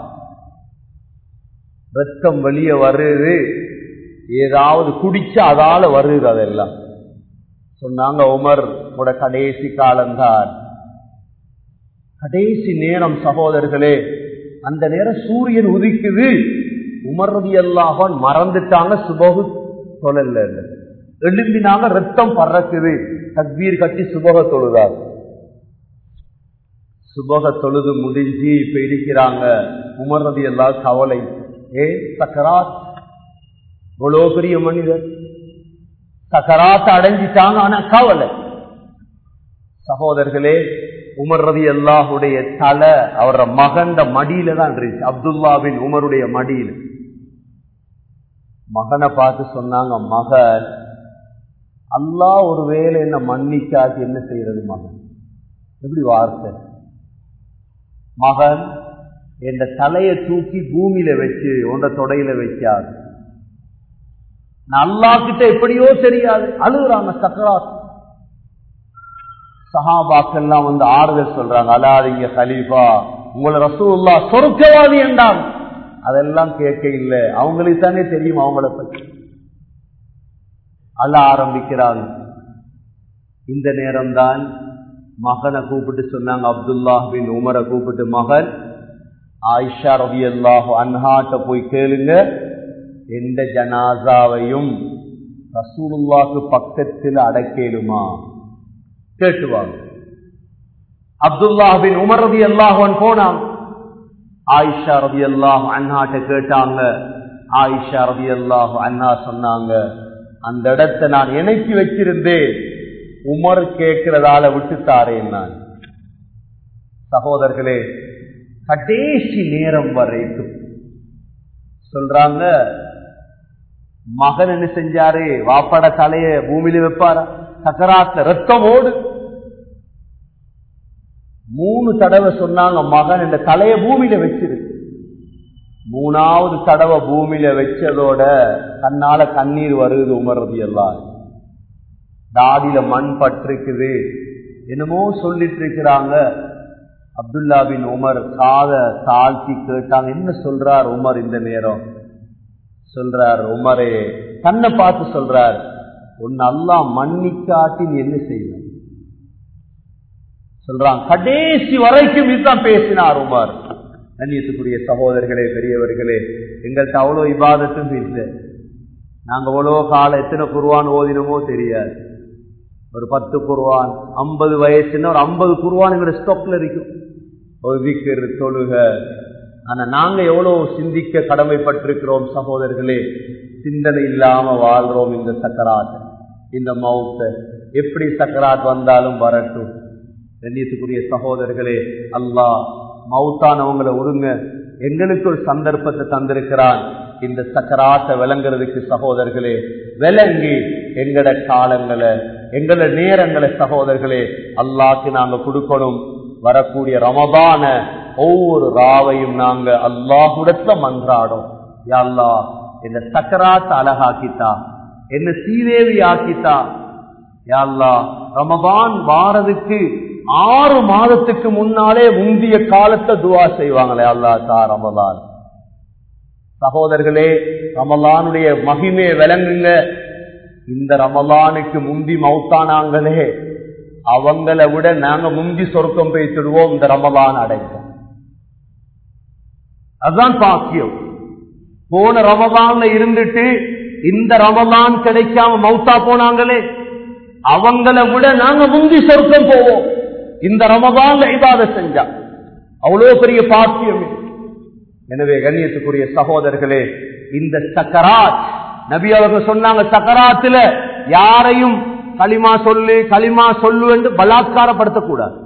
ரத்தம் வெளியே வருது. ஏதாவது குடிச்சா அதால வருது. அதெல்லாம் சொன்னாங்க, உமர் உட கடைசி காலம்தான், கடைசி நேரம் சகோதரர்களே, அந்த நேரம் சூரியன் உதிக்குது. உமர் ரலியல்லாஹு அன்ஹு மறந்துட்டாங்க, சுபஹு தொழல, எழும்பினாங்க, ரத்தம் பறக்குது, தக்பீர் கட்டி சுபஹ தொழுதார். சுபஹ தொழுது முடிஞ்சு இப்ப இருக்கிறாங்க. உமர் ரலியல்லாஹு கவலை, ஏ சக்கராத், இவ்வளவு பெரிய மனிதர் சக்கராத்த அடைஞ்சிட்டாங்க, ஆனா கவலை. சகோதரர்களே, உமர் ரலியல்லாஹுடைய தலை அவர மகண்ட மடியில தான் இருந்துச்சு, அப்துல்லா பின் உமருடைய மடியில. மகனை பார்த்து சொன்னாங்க, மகன், அல்லாஹ் ஒரு வேளை என்ன மன்னிக்காது என்ன செய்யறது மகன்? எப்படி வார்த்தை? மகன், என் தலையை தூக்கி பூமியில வச்சு உண்ட தொடையில வைக்காது, நான் அல்லாஹ் கிட்ட எப்படியோ தெரியாது. அழுகுறாங்க சக்கராத். சஹாபாக்கெல்லாம் வந்து ஆறுதல் சொல்றாங்க, அலாதீங்க கலீஃபா, உங்களை ரசூலுல்லாஹ் சொர்க்கவாதி என்றாங்க. அதெல்லாம் கேட்க இல்லை, அவங்களுக்கு தானே தெரியும் அவங்கள பற்றி. அழ ஆரம்பிக்கிறாங்க. இந்த நேரம்தான் மகனை கூப்பிட்டு சொன்னாங்க, அப்துல்லா பின் உமரை கூப்பிட்டு, மகன், ஆயிஷா ரலியல்லாஹு அன்ஹாட்ட போய் கேளுங்க, எந்த ஜனாசாவையும் ரசூலுல்லாஹ்க்கு பக்கத்தில் அடக்கேலுமா கேட்டுவாங்க. அப்துல்லா பின் உமர் ரலியல்லாஹு அன்ஹு போனாங்க. ஆயிஷா ரலியல்லாஹு அன்ஹாட்ட கேட்டாங்க. ஆயிஷா ரலியல்லாஹு அன்ஹா சொன்னாங்க, அந்த இடத்தை நான் இணைக்கி வச்சிருந்தேன், உமர் கேட்கிறதால விட்டுத்தாரேன் நான். சகோதரர்களே, கடைசி நேரம் வரைக்கும் சொல்றாங்க, மகன் என்ன செஞ்சாரு, வாப்பட தலைய பூமியில வைப்பாரா, சக்கராத்துல ரத்தம் ஓடு. மூணு தடவை சொன்னாங்க, மகன் இந்த தலைய பூமியில வச்சிரு. மூணாவது தடவை பூமியில வச்சதோட கண்ணால கண்ணீர் வருது உமர் ரலியல்லாஹு. தாடியில மண் பட்டிருக்குது, என்னமோ சொல்லிட்டு இருக்கிறாங்க. அப்துல்லா பின் உமர் காத தாழ்த்தி கேட்டாங்க, என்ன சொல்றார் உமர் இந்த நேரம்? சொல்றார், உமரே தன்னை பார்த்து சொல்றார், உன் அல்லாஹ் மன்னிக்காட்டி நீ என்ன செய்வ? சொல்றான், கடைசி வரைக்கும் இதுதான் பேசினார் உமர். கண்ணியத்துக்குரிய சகோதரர்களே, பெரியவர்களே, எங்கள்கிட்ட அவ்வளோ இபாதத்தும் இல்லை. நாங்க அவ்வளோ காலம் எத்தனை குர்ஆன் ஓதினமோ தெரியாது. ஒரு பத்து குர்ஆன், ஐம்பது வயசுன்னா ஒரு ஐம்பது குர்ஆன் எங்களோட ஸ்டாக்ல இருக்கும், ஒரு விக்ர் தொழுக. ஆனா நாங்க எவ்வளவு சிந்திக்க கடமைப்பட்டிருக்கிறோம் சகோதரர்களே. சிந்தனை இல்லாம வாழ்றோம். இந்த சக்கராத், இந்த மௌத்த, எப்படி சக்கராத் வந்தாலும் வரட்டும். கண்ணியத்துக்குரிய சகோதரர்களே, அல்லாஹ் மௌத்தானவங்களை உருங்க எங்களுக்கு ஒரு சந்தர்ப்பத்தை தந்திருக்கிறான். இந்த சக்கராத்தை விளங்குறதுக்கு சகோதரர்களே, விளங்கி எங்கட காலங்களை, எங்கள நேரங்களை சகோதரர்களே அல்லாஹ்க்கு நாங்க கொடுக்கணும். வரக்கூடிய ரமதான ஒவ்வொரு ராவையும் நாங்க அல்லாஹ்விடத்துல மன்றாடும், யா அல்லாஹ் இந்த சக்கராத்தை அழகாக்கித்தா, என்ன சீதேவி ஆக்கித்தா. யா அல்லாஹ் ரமதான் வாரதுக்கு ஆறு மாதத்துக்கு முன்னாலே முந்திய காலத்தை துவா செய்வாங்களே, அல்லாஹ் தா ரமதான். சகோதரர்களே, ரமலானுடைய மகிமையை விளங்குங்க. இந்த ரமலானுக்கு முந்தி மௌத்தானாங்களே, அவங்களை விட நாங்க முந்தி சொர்க்கம் பேசிடுவோம். இந்த ரமலான் அடைவோம், அதுதான் பாக்கியம். போன ரமலான்ல இருந்துட்டு இந்த ரமலான் கிடைக்காம மௌத்தா போனாங்களே, அவங்களை விட நாங்க முந்தி சொர்க்கம் போவோம். இந்த ரமலான்ல இபாதத் செஞ்சா அவ்வளவு பெரிய பாக்கியம். எனவே கண்ணியத்துக்குரிய சகோதரர்களே, இந்த சக்கராத், நபி அவர்கள் சொன்னாங்க, சக்கராத்துல யாரையும் களிமா சொல்லு களிமா சொல்லு என்று பலாத்காரப்படுத்தக்கூடாது.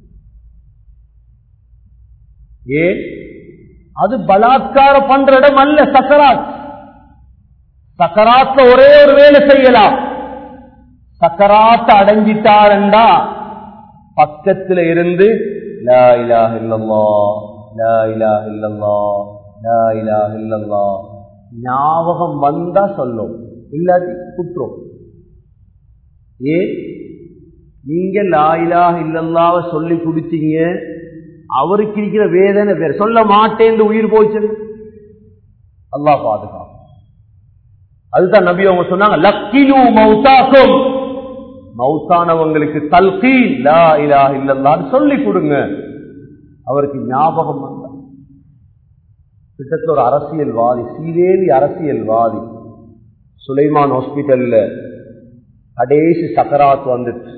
ஏன்? அது பலாத்காரம் பண்ற இடம் அல்ல சக்கராத். சக்கராத்த ஒரே ஒரு வேலை செய்யலாம். சக்கராத்த அடைஞ்சிட்டாரண்டா பக்கத்துல இருந்து லா இலாஹ இல்லல்லாஹ் லா இலாஹ இல்லல்லாஹ் லா இலாஹ இல்லல்லாஹ் ஞாபகம் வந்தா சொல்லும், இல்லாட்டி குற்றோம். ஏ, நீங்க லா இலாஹ இல்லல்லாஹ் சொல்லி குடிச்சீங்க, அவருக்கு இருக்கிற வேதனை வேற, சொல்ல மாட்டேன் உயிர் போச்சு, அல்லாஹ் பாதுகாப்பு. அதுதான் நபி அவங்க சொன்னாங்க, லக்கினு மௌதாக்கும், மௌத்தானவங்களுக்கு தல்கீன் லா இலாஹ இல்லல்லாஹ் சொல்லி கொடுங்க. அவருக்கு ஞாபகம் வந்தார். கிட்டத்தட்ட ஒரு அரசியல்வாதி, சீதேவி அரசியல்வாதி. சுலைமான் ஹாஸ்பிட்டல்ல கடைசி சக்கராத் வந்துட்டு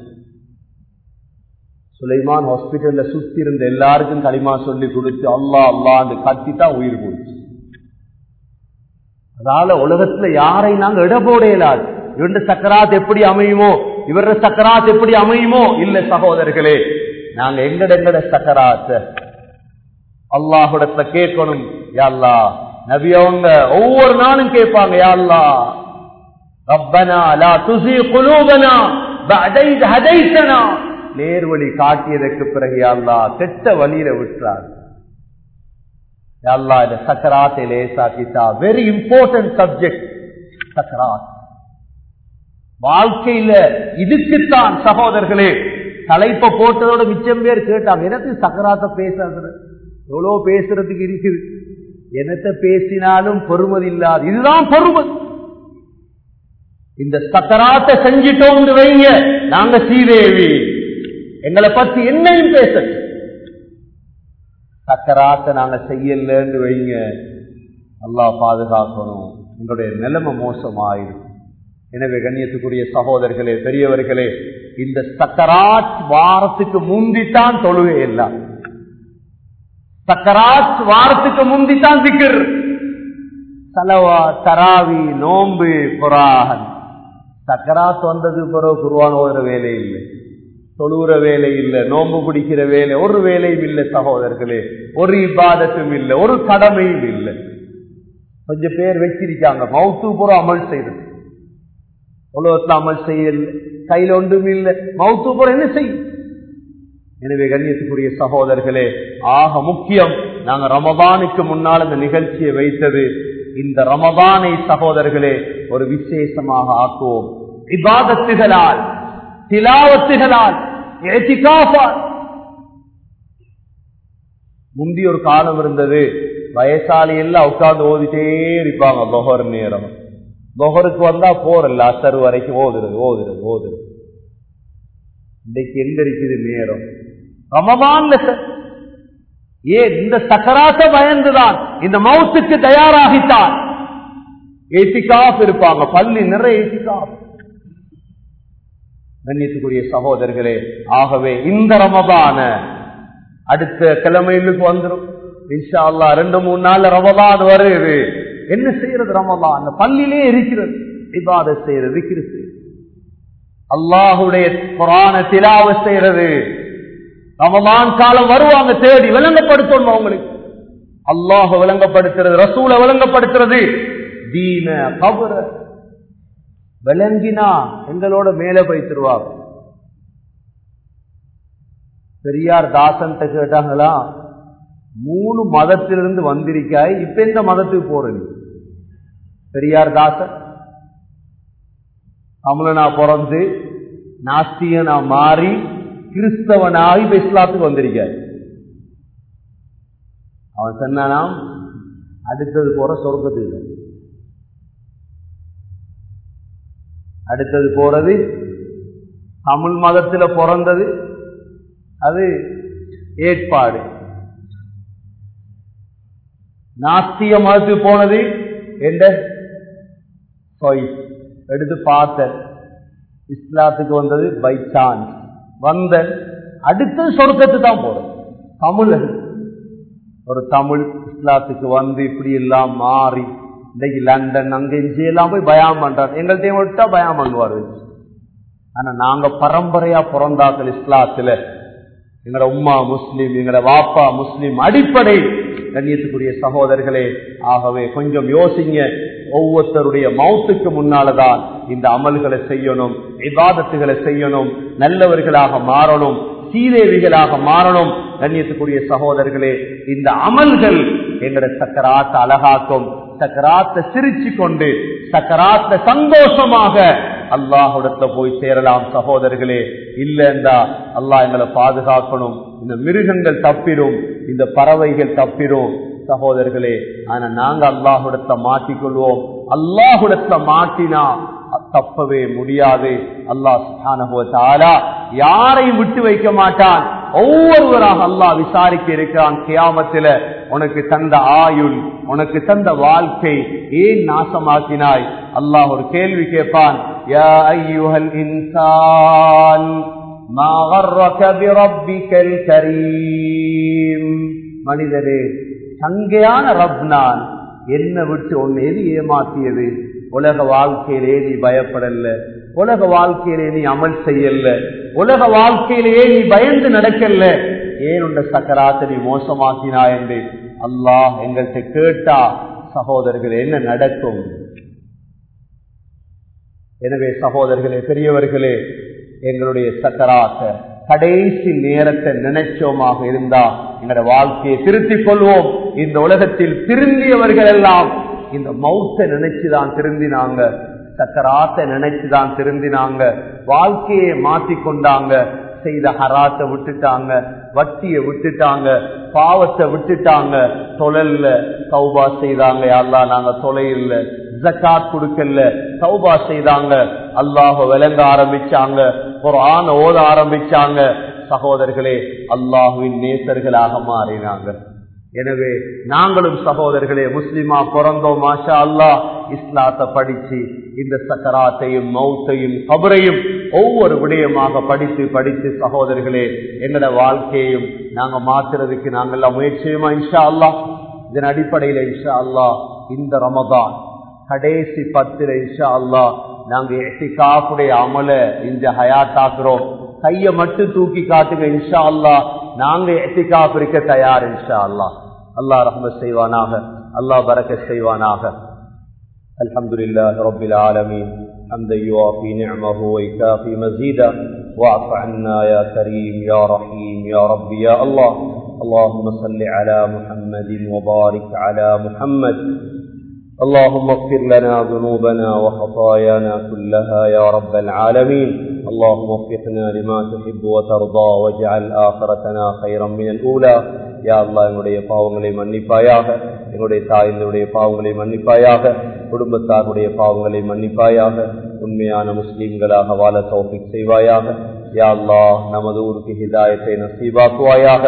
சுலைமான் ஹாஸ்பிட்டல்ல சுத்தி இருந்த எல்லாருக்கும் களிமா சொல்லி கொடுத்து அல்லா அல்லான்னு கத்தித்தான் உயிர் போச்சு. அதால உலகத்துல யாரை நாங்க இடபோட இயலாது. இவருடைய சக்கராத் எப்படி அமையுமோ, இவருடைய சக்கராத் எப்படி அமையுமோ இல்ல சகோதரர்களே. நாங்க எங்கட எங்கட சக்கராத்த அல்லாஹ்விடத்துல கேட்கணும். யா அல்லாஹ், நபி அவங்க ஒவ்வொரு நாளும் கேட்பாங்க, யா அல்லாஹ் ரப்பனா லா துஸி குலூபனா பஅத இத் ஹதைதனா, நேர்வழி காட்டியதற்கு பிறகு யா அல்லாஹ் கெட்ட வழியில விட்டுறார். யா அல்லாஹ் இந்த சக்கராத்தை லேசாக்கிட்டா. வெரி இம்பார்ட்டன்ட் சப்ஜெக்ட் சக்கராத். வாழ்க்கையில இதுக்குத்தான் சகோதரர்களே தலைப்ப போட்டதோட மிச்சம் பேர் கேட்டாங்க, எனக்கு சக்கராத்த பேசாத எவ்வளவு பேசுறதுக்கு இருக்குது, என்னத்த பேசினாலும் பொறுமதி இல்லாது. இதுதான் பொறுமதி. இந்த சக்கராத்த செஞ்சிட்டோம் வைங்க, நாங்க சீதேவி எங்களை பத்தி என்னையும் பேச. சக்கராத்த நாங்க செய்யலன்னு வைங்க, அல்லாஹ் பாதுகாக்கணும், எங்களுடைய நிலைமை மோசமாயிரும். எனவே கண்ணியத்துக்குரிய சகோதரர்களே, பெரியவர்களே, இந்த சக்கராத் வாரத்துக்கு முந்தித்தான் தொழுகை எல்லாம். சக்கராத் வாரத்துக்கு முந்தித்தான் திக்ர், சலவா, தராவி, நோம்பு, குர்ஆன். சக்கராத் வந்தது பிறகு குர்ஆன் ஓதுற வேலை இல்லை, தொழுகிற வேலை இல்லை, நோம்பு பிடிக்கிற வேலை ஒரு வேலையும் இல்லை சகோதரர்களே. ஒரு இபாதத்தும் இல்லை, ஒரு கடமையும் இல்லை. கொஞ்சம் பேர் வச்சிருக்காங்க மௌத்து பூரா அமல் செய்யறது, உலகத்துல அமல் செய்யல, கையில ஒன்றும் இல்லை, மௌத்து பூரா என்ன செய்யும்? எனவே கண்ணியத்துக்குரிய சகோதரர்களே, ஆக முக்கியம் நாங்க ரமதானுக்கு முன்னால் இந்த நிகழ்ச்சியை வைத்தது. இந்த ரமதானை சகோதரர்களே ஒரு விசேஷமாக ஆக்குவோம். இபாதத்துகளால், திலாவத்துகளால், இஅ்திகாஃபால். முந்தி ஒரு காலம் இருந்தது, வயசாளி எல்லாம் உட்கார்ந்து ஓதிட்டே இருப்பாங்க லொஹர் நேரம். லொஹருக்கு வந்தா போறல அசர் வரைக்கும் ஓதுறது ஓதுறது ஓதுறது. இன்னைக்கு எங்க இருக்குது நேரம்? ரமதான்ல. ஏன் இந்த சக்கராத்த பயந்துதான், இந்த மௌத்துக்கு தயாராகித்தான் இஅ்திகாஃப் இருப்பாங்க, பள்ளி நிறைய இஅ்திகாஃப். கண்ணியத்துக்குரிய சகோதரர்களே, ஆகவே இந்த ரமதான அடுத்த கிழமைகளுக்கு வந்துடும் இன்ஷா அல்லாஹ். ரெண்டு மூணு நாள் ரமதான் வருது. என்ன செய்யறது? ரமதான் அந்த பள்ளியிலே இருக்கிறது, இபாதத் செய்யறது, திக்ர் செய்யறது, அல்லாஹ்வுடைய குர்ஆனை திலாவத் செய்யறது. ரமதான் காலம் வருவாங்க தேடி, விளங்கப்படுத்தணும் அவங்களுக்கு. அல்லாஹ் விளங்கப்படுத்துறது, ரசூலை விளங்கப்படுத்துறது, தீன கபர விளங்கினா எங்களோட மேல போய்த்திருவாங்க. பெரியார் தாசன் கேட்டாங்களா, மூணு மதத்திலிருந்து வந்திருக்காய், இப்ப எந்த மதத்துக்கு போறீங்க? பெரியார் தாசன் தமிழனா பிறந்து நாஸ்தியனா மாறி கிறிஸ்தவனாகி இப்ப இஸ்லாத்துக்கு வந்திருக்காய். அவன் சொன்னானாம், அடுத்தது போற சொர்க்கத்துக்கு, அடுத்தது போறது தமிழ் மதத்துல பிறந்தது, அது ஏற்பாடு. நாஸ்திய மதத்துக்கு போனது என்ற எடுத்து பார்த்த, இஸ்லாத்துக்கு வந்தது பை சான்ஸ் வந்த, அடுத்தது சொர்க்கத்து தான் போறது. தமிழ் ஒரு தமிழ் இஸ்லாத்துக்கு வந்து இப்படி எல்லாம் மாறி இன்னைக்கு லண்டன் அங்க இஞ்சி எல்லாம் போய் பயம் பண்றாரு. எங்கள்கிட்ட விட்டா பயம் பண்ணுவாரு. ஆனா நாங்க பரம்பரையா பிறந்தாக்கள் இஸ்லாத்துல, எங்கட உம்மா முஸ்லீம், எங்கட வாப்பா முஸ்லீம். அடிப்படை கண்ணியத்துக்குரிய சகோதரர்களே, ஆகவே கொஞ்சம் யோசிங்க. ஒவ்வொருத்தருடைய மௌத்துக்கு முன்னாலதான் இந்த அமல்களை செய்யணும், இபாதத்துகளை செய்யணும், நல்லவர்களாக மாறணும், சீதேவிகளாக மாறணும். கண்ணியத்துக்குரிய சகோதரர்களே, இந்த அமல்கள் எங்கட சக்கராத்த அழகாக்கும். சக்கராத்த சிரிச்சு கொண்டு, சக்கராத்த சந்தோஷமாக அல்லாஹ்விடத்துல போய் சேரலாம் சகோதரர்களே. இல்லைண்டா அல்லாஹ் எங்களை பாதுகாக்கணும். இந்த மிருகங்கள் தப்பிரும், இந்த பறவைகள் தப்பிரும் சகோதரர்களே. ஆனா நாங்க அல்லாஹ்விடத்தை மாட்டிக்கொள்வோம். அல்லாஹ்விடத்தை மாட்டினா தப்பவே முடியாது. அல்லாஹ் சுப்ஹானஹு வ தஆலா யாரையும் விட்டு வைக்க மாட்டான். ஒவ்வொருவராக அல்லாஹ் விசாரிக்க இருக்கிறான். கியாமத்தில உனக்கு தந்த ஆயுள், உனக்கு தந்த வாழ்க்கை ஏன் நாசமாக்கினாய்? அல்லாஹ் ஒரு கேள்வி கேட்பான். யா அய்யுஹல் இன்சான் மா கர்ரக பிரப்பிக்கல் கரீம். மனிதரே, சங்கையான ரப் நான், என்ன விட்டு உன்னை எது ஏமாற்றியது? உலக வாழ்க்கையிலே நீ பயப்படல, உலக வாழ்க்கையிலே நீ அமல் செய்யல, உலக வாழ்க்கையிலேயே நீ பயந்து நடக்கல, ஏன் உண்ட சக்கராத்தை நீ மோசமாக்கினா என்று அல்லாஹ் எங்கள்கிட்ட கேட்டா சகோதரர்களே என்ன நடக்கும்? எனவே சகோதரர்களே, பெரியவர்களே, எங்களுடைய சக்கராத்த கடைசி நேரத்தை நினைச்சோமாக இருந்தா எங்களுடைய வாழ்க்கையை திருத்திக் கொள்வோம். இந்த உலகத்தில் திருந்தியவர்கள் எல்லாம் இந்த மௌத்தை நினைச்சுதான் திருந்தினாங்க, சக்கராத்தை நினைச்சுதான் திருந்தினாங்க, வாழ்க்கையை மாற்றிக்கொண்டாங்க. செய்த ஹராத்தை விட்டுட்டாங்க, வட்டியை விட்டுட்டாங்க, பாவத்தை விட்டுட்டாங்க, தொழல்ல தௌபா செய்தாங்க. அல்லா நாங்க தொலையில்ல, ஜகாத் கொடுக்கல, தௌபா செய்தாங்க, அல்லாஹ் விளங்க ஆரம்பிச்சாங்க, குர்ஆன் ஓத ஆரம்பிச்சாங்க. சகோதரர்களே, அல்லாஹுவின் நேசர்களாக மாறினாங்க. எனவே நாங்களும் சகோதரர்களே முஸ்லிமா பிறந்தோம், மாஷா அல்லாஹ், இஸ்லாத்தை படிச்சு இந்த சக்கராத்தையும் மௌத்தையும் கபரையும் ஒவ்வொரு விடயமாக படித்து படித்து சகோதரர்களே எங்களோட வாழ்க்கையையும் நாங்க மாற்றுறதுக்கு நாங்கெல்லாம் முயற்சியுமா இன்ஷா அல்லாஹ். இதன் அடிப்படையில இன்ஷா அல்லாஹ் இந்த ரமதான் கடைசி பத்துல இன்ஷா அல்லாஹ் நாங்க இஹ்திகாஃபுடைய அமல இந்த ஹயாத்தாக்குறோம். கைய மட்டும் தூக்கி காட்டுங்க இன்ஷா அல்லாஹ், நாங்க இஹ்திகாஃப் இருக்க தயார் இன்ஷா அல்லாஹ். அல்லாஹ் ரஹ்மத் செய்வானாக, அல்லாஹ் பரக்கத் செய்வானாக. அல்ஹம்துலில்லாஹி ரப்பில் ஆலமீன் حمدا يوافي نعمه ويكافي مزيدا واعف عنا يا كريم يا رحيم يا رب يا الله. اللهم صل على محمد وبارك على محمد. اللهم اغفر لنا ذنوبنا وخطايانا كلها يا رب العالمين. اللهم وفقنا لما تحب وترضى واجعل آخرتنا خيرا من الأولى. يا الله எங்களுடைய பாவங்களை மன்னிப்பாயாக, எங்களுடைய தாயினுடைய பாவங்களை மன்னிப்பாயாக, குடும்பத்தாருடைய பாவங்களை மன்னிப்பாயாக, உண்மையான முஸ்லிம்களாக வாழ தௌஃபீக் செய்வாயாக. யா அல்லாஹ் நமது ஊருக்கு ஹிதாயத்தை நசீபாக்குவாயாக.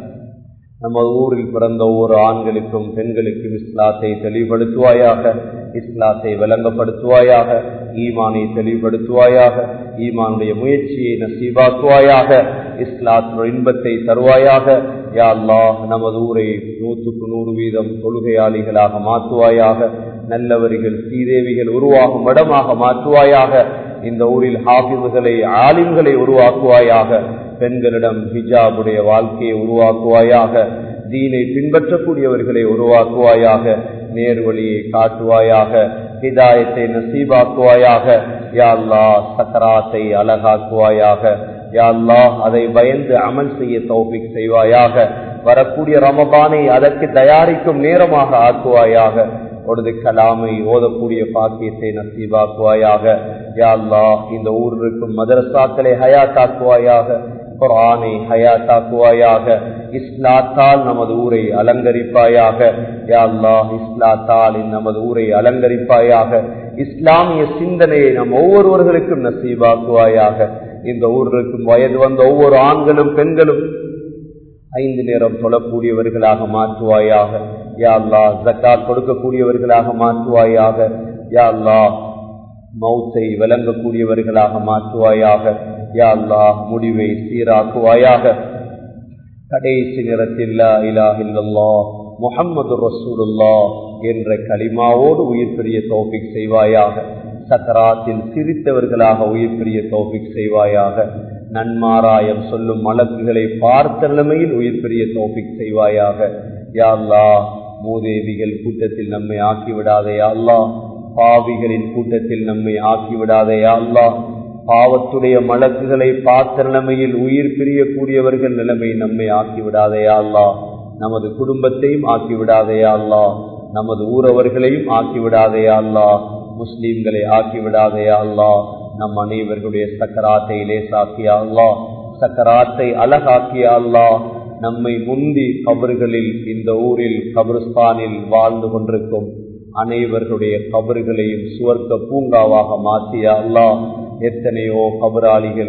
நமது ஊரில் பிறந்த ஒவ்வொரு ஆண்களுக்கும் பெண்களுக்கும் இஸ்லாத்தை தெளிவுபடுத்துவாயாக, இஸ்லாத்தை விளங்கப்படுத்துவாயாக, ஈமானை தெளிவுபடுத்துவாயாக, ஈமானுடைய முயற்சியை நசீபாக்குவாயாக, இஸ்லாத்தின் இன்பத்தை தருவாயாக. யா அல்லாஹ் நமது ஊரை நூற்றுக்கு நூறு வீதம் தொழுகையாளிகளாக மாற்றுவாயாக, நல்லவர்கள் சீதேவிகள் உருவாகும் இடமாக மாற்றுவாயாக. இந்த ஊரில் ஹாஃபிதுகளை ஆலிம்களை உருவாக்குவாயாக, பெண்களிடம் ஹிஜாபுடைய வாழ்க்கையை உருவாக்குவாயாக, தீனை பின்பற்றக்கூடியவர்களை உருவாக்குவாயாக, நேர்வழியை காட்டுவாயாக, ஹிதாயத்தை நசீபாக்குவாயாக. யா அல்லாஹ் சக்கராத்தை அழகாக்குவாயாக. யா அல்லாஹ் அதை பயந்து அமல் செய்ய தௌஃபீக் செய்வாயாக. வரக்கூடிய ரமபானை அதற்கு தயாரிக்கும் நேரமாக ஆக்குவாயாக. ஒரு கலாமை ஓதக்கூடிய பாக்கியத்தை நசீபாக்குவாயாக. யா அல்லாஹ் இந்த ஊர் இருக்கும் மதரசாக்களை ஹயாத்தாக்குவாயாக, குர்ஆனை ஹயாத்தாக்குவாயாக. இஸ்லாத்தால் நமது ஊரை அலங்கரிப்பாயாக. யா அல்லாஹ் இஸ்லாத்தால் நமது ஊரை அலங்கரிப்பாயாக. இஸ்லாமிய சிந்தனையை நம் ஒவ்வொருவர்களுக்கும் நசீபாக்குவாயாக. இந்த ஊருக்கு வயது வந்த ஒவ்வொரு ஆண்களும் பெண்களும் ஐந்து நேரம் தொழக்கூடியவர்களாக மாற்றுவாயாக. யா அல்லாஹ் ஜக்காத் கொடுக்கக்கூடியவர்களாக மாற்றுவாயாக. யா அல்லாஹ் மௌத்தை விளங்கக்கூடியவர்களாக மாற்றுவாயாக. யா அல்லாஹ் முடிவை சீராக்குவாயாக. கடைசி நேரத்தில் லா இலாஹ இல்லல்லாஹ் முஹம்மது ரசூலுல்லாஹ் என்ற கலிமாவோடு உயிர் பெரிய தௌஃபீக் செய்வாயாக. சக்கராத்தில் சிரித்தவர்களாக உயிர் பெரிய தௌஃபீக் செய்வாயாக. நன்மாராயம் சொல்லும் மலக்குகளை பார்த்த நிலைமையில் உயிர் பெரிய தௌஃபீக் செய்வாயாக. யா அல்லாஹ் மூதேவிகள் கூட்டத்தில் நம்மை ஆக்கிவிடாதே யா அல்லாஹ். பாவிகளின் கூட்டத்தில் நம்மை ஆக்கிவிடாதே யா அல்லாஹ். பாவத்துடைய மலக்குகளை பார்த்த நிலைமையில் உயிர் பிரியக்கூடியவர்கள் நிலைமை நம்மை ஆக்கிவிடாதே யா அல்லாஹ். நமது குடும்பத்தையும் ஆக்கிவிடாதே யா அல்லாஹ். நமது ஊரவர்களையும் ஆக்கிவிடாதே யா அல்லாஹ். முஸ்லீம்களை ஆக்கிவிடாதே யா அல்லாஹ். நம் அனைவர்களுடைய சக்கராத்தை லேசாக்கியா அல்லாஹ், சக்கராத்தை அழகாக்கியா அல்லாஹ். நம்மை முந்தி கபர்களில் இந்த ஊரில் கபருஸ்தானில் வாழ்ந்து கொண்டிருக்கும் அனைவர்களுடைய கபர்களையும் சுவர்க்க பூங்காவாக மாற்றியா அல்லாஹ். எத்தனையோ கபராளிகள்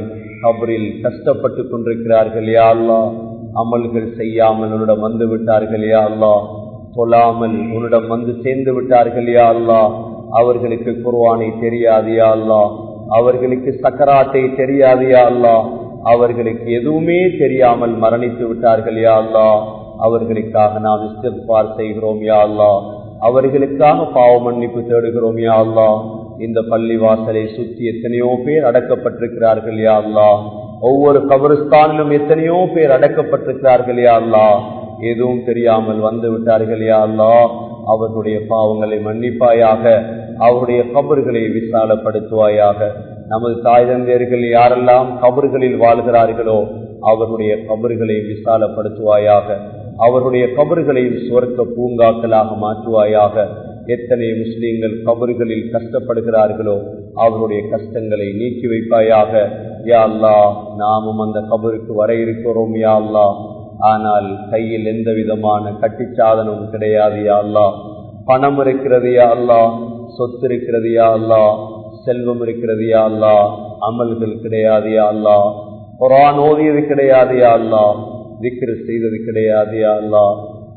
கபரில் கஷ்டப்பட்டுக் கொண்டிருக்கிறார்கள் யா அல்லாஹ். அமல்கள் செய்யாமல் உன்னிடம் வந்து விட்டார்கள் யா அல்லாஹ். தொழாமல் உன்னிடம் வந்து சேர்ந்து விட்டார்கள் யா அல்லாஹ். அவர்களுக்கு குர்ஆனை தெரியாது யா அல்லாஹ். அவர்களுக்கு சக்கராத்தை தெரியாது யா அல்லாஹ். அவர்களுக்கு எதுவுமே தெரியாமல் மரணித்து விட்டார்கள் யா அல்லாஹ். அவர்களுக்காக நாம் இஸ்திக்பார் செய்கிறோம் யா அல்லாஹ். அவர்களுக்காக பாவ மன்னிப்பு தேடுகிறோம் யா அல்லாஹ். இந்த பள்ளி வாசலை சுற்றி எத்தனையோ பேர் அடக்கப்பட்டிருக்கிறார்கள் யா அல்லாஹ். ஒவ்வொரு கபரிஸ்தானிலும் எத்தனையோ பேர் அடக்கப்பட்டிருக்கிறார்கள் யா அல்லாஹ். எதுவும் தெரியாமல் வந்து விட்டார்கள் யா அல்லாஹ். அவர்களுடைய பாவங்களை மன்னிப்பாயாக, அவருடைய கபர்களை விசாலப்படுத்துவாயாக. நமது தாய் தந்தையர்கள் யாரெல்லாம் கபர்களில் வாழ்கிறார்களோ அவருடைய கபர்களை விசாலப்படுத்துவாயாக, அவருடைய கபர்களை சுவர்க்க பூங்காக்களாக மாற்றுவாயாக. எத்தனை முஸ்லீம்கள் கபர்களில் கஷ்டப்படுகிறார்களோ அவருடைய கஷ்டங்களை நீக்கி வைப்பாயாக. யா அல்லாஹ், நாமும் அந்த கபருக்கு வர இருக்கிறோம் யா அல்லாஹ். ஆனால் கையில் எந்த விதமான கட்டிச்சாதனமும் கிடையாது யா அல்லாஹ். பணம் இருக்கிறது யா அல்லாஹ், சொத்து இருக்கிறது யா அல்லாஹ், செல்வம் இருக்கிறது யா அல்லாஹ், அமல்கள் கிடையாது யா அல்லாஹ், குர்ஆன் ஓதியது கிடையாது யா அல்லாஹ், திக்ர் செய்தது கிடையாது யா அல்லாஹ்,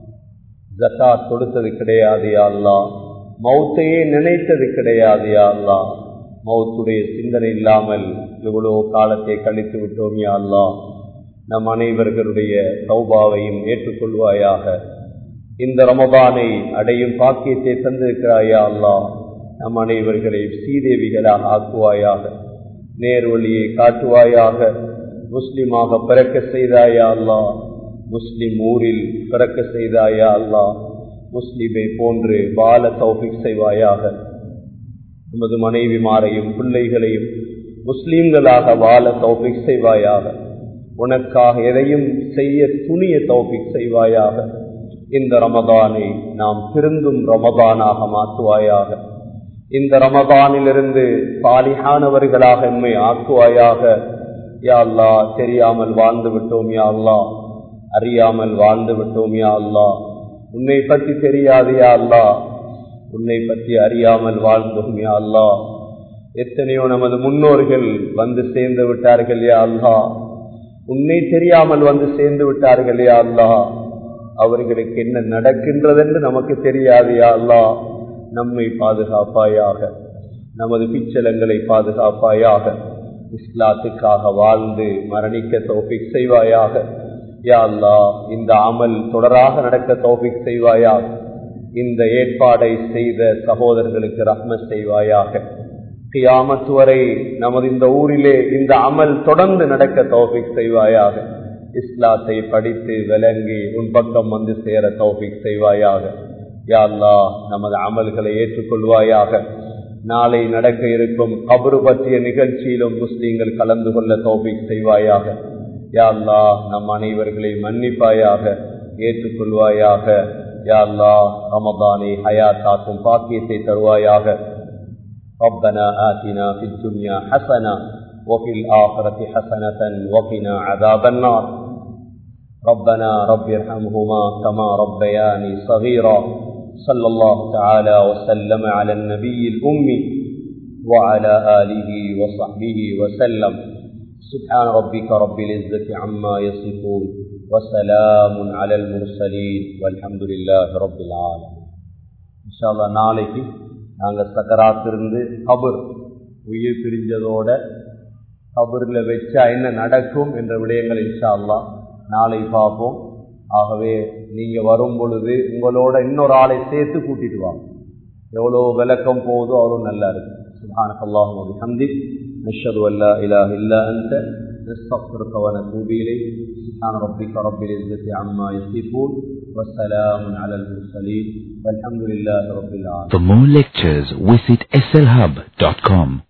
ஜகாத் கொடுத்தது கிடையாது யா அல்லாஹ், மௌத்தையே நினைத்தது கிடையாது யா அல்லாஹ். மௌத்துடைய சிந்தனை இல்லாமல் எவ்வளவு காலத்தை கழித்து விட்டோம் யா அல்லாஹ். நம் அனைவர்களுடைய தௌபாவையும் ஏற்றுக்கொள்வாயாக. இந்த ரமதானை அடையும் பாக்கியத்தை தந்திருக்கிறாயா அல்லாஹ். நம் அனைவர்களை சீதேவிகளாக ஆக்குவாயாக, நேர்வழியை காட்டுவாயாக. முஸ்லிமாக பிறக்க செய்தாயா அல்லாஹ், முஸ்லிம் ஊரில் பிறக்க செய்தாயா அல்லாஹ். முஸ்லிமை போன்று வாழ தௌஃபீக் செய்வாயாக. நமது மனைவிமாரையும் பிள்ளைகளையும் முஸ்லிம்களாக வாழ தௌஃபீக் செய்வாயாக. உனக்காக எதையும் செய்ய துணிய தௌஃபீக் செய்வாயாக. இந்த ரமதானை நாம் திருந்தும் ரமதானாக மாற்றுவாயாக. இந்த ரமதானிலிருந்து சாலிஹானவர்களாக எம்மை ஆக்குவாயாக. யா அல்லாஹ், தெரியாமல் வாழ்ந்து விட்டோம் யா அல்லாஹ், அறியாமல் வாழ்ந்து விட்டோம் யா அல்லாஹ். உன்னை பற்றி தெரியாது யா அல்லாஹ், உன்னை பற்றி அறியாமல் வாழ்ந்தோம் யா அல்லாஹ். எத்தனையோ நமது முன்னோர்கள் வந்து சேர்ந்து விட்டார்கள் யா அல்லாஹ், உன்னை தெரியாமல் வந்து சேர்ந்து விட்டார்கள் யா அல்லாஹ். அவர்களுக்கு என்ன நடக்கின்றது என்று நமக்கு தெரியாது யா அல்லாஹ். நம்மை பாதுகாப்பாயாக, நமது பிச்சலங்களை பாதுகாப்பாயாக. இஸ்லாத்துக்காக வாழ்ந்து மரணிக்க தௌஃபீக் செய்வாயாக. யா அல்லாஹ், இந்த அமல் தொடராக நடக்க தௌஃபீக் செய்வாயாக. இந்த ஏற்பாடை செய்த சகோதரர்களுக்கு ரஹ்மத் செய்வாயாக. கியாமத் வரை நமது இந்த ஊரிலே இந்த அமல் தொடர்ந்து நடக்க தௌஃபீக் செய்வாயாக. இஸ்லாத்தை படித்து விளங்கி உன் பக்கம் வந்து சேர தௌஃபீக் செய்வாயாக. யா அல்லாஹ், நமது அமல்களை ஏற்றுக்கொள்வாயாக. நாளை நடக்க இருக்கும் கபரு பற்றிய நிகழ்ச்சியிலும் முஸ்லீம்கள் கலந்து கொள்ள தௌஃபீக் செய்வாயாக. யா அல்லாஹ், நம் அனைவர்களை மன்னிப்பாயாக, ஏற்றுக்கொள்வாயாக. யா அல்லாஹ், ரமதானை ஹயாத்தாக்கும் பாக்கியத்தை தருவாயாக. ربنا آتنا في الدنيا حسنة وفي الآخرة حسنة وقنا عذاب النار. ربنا رب ارحمهما كما ربياني صغيرا. صلى الله تعالى وسلم على النبي الأمي وعلى آله وصحبه وسلم. سبحان ربك رب العزة عما يصفون وسلام على المرسلين والحمد لله رب العالمين. إن شاء الله நாளைக்கு நாங்கள் சக்கராத்திருந்து கபர் உயிர் பிரிஞ்சதோட கபரில் வச்சா என்ன நடக்கும் என்ற விடயங்கள் இன்ஷா அல்லாஹ் நாளை பார்ப்போம். ஆகவே நீங்கள் வரும் பொழுது உங்களோட இன்னொரு ஆளை சேர்த்து கூட்டிட்டு வாங்க. எவ்வளோ விளக்கம் போகுதோ அவ்வளோ நல்லா இருக்கு. சுப்ஹானக அல்லாஹும்ம வ பிஹம்திக் நஷ்ஹது அன் லா இலாஹ இல்லா அன்த நஸ்தக்ஃபிருக வ நதூபு இலைக். சுப்ஹான ரப்பிக ரப்பில் இஸ்ஸத்தி அம்மா யசிஃபூன் வ ஸலாமுன் அலல் முர்ஸலீன் வல்ஹம்துலில்லாஹி ரப்பில் ஆலமீன். For more lectures, visit S L hub dot com.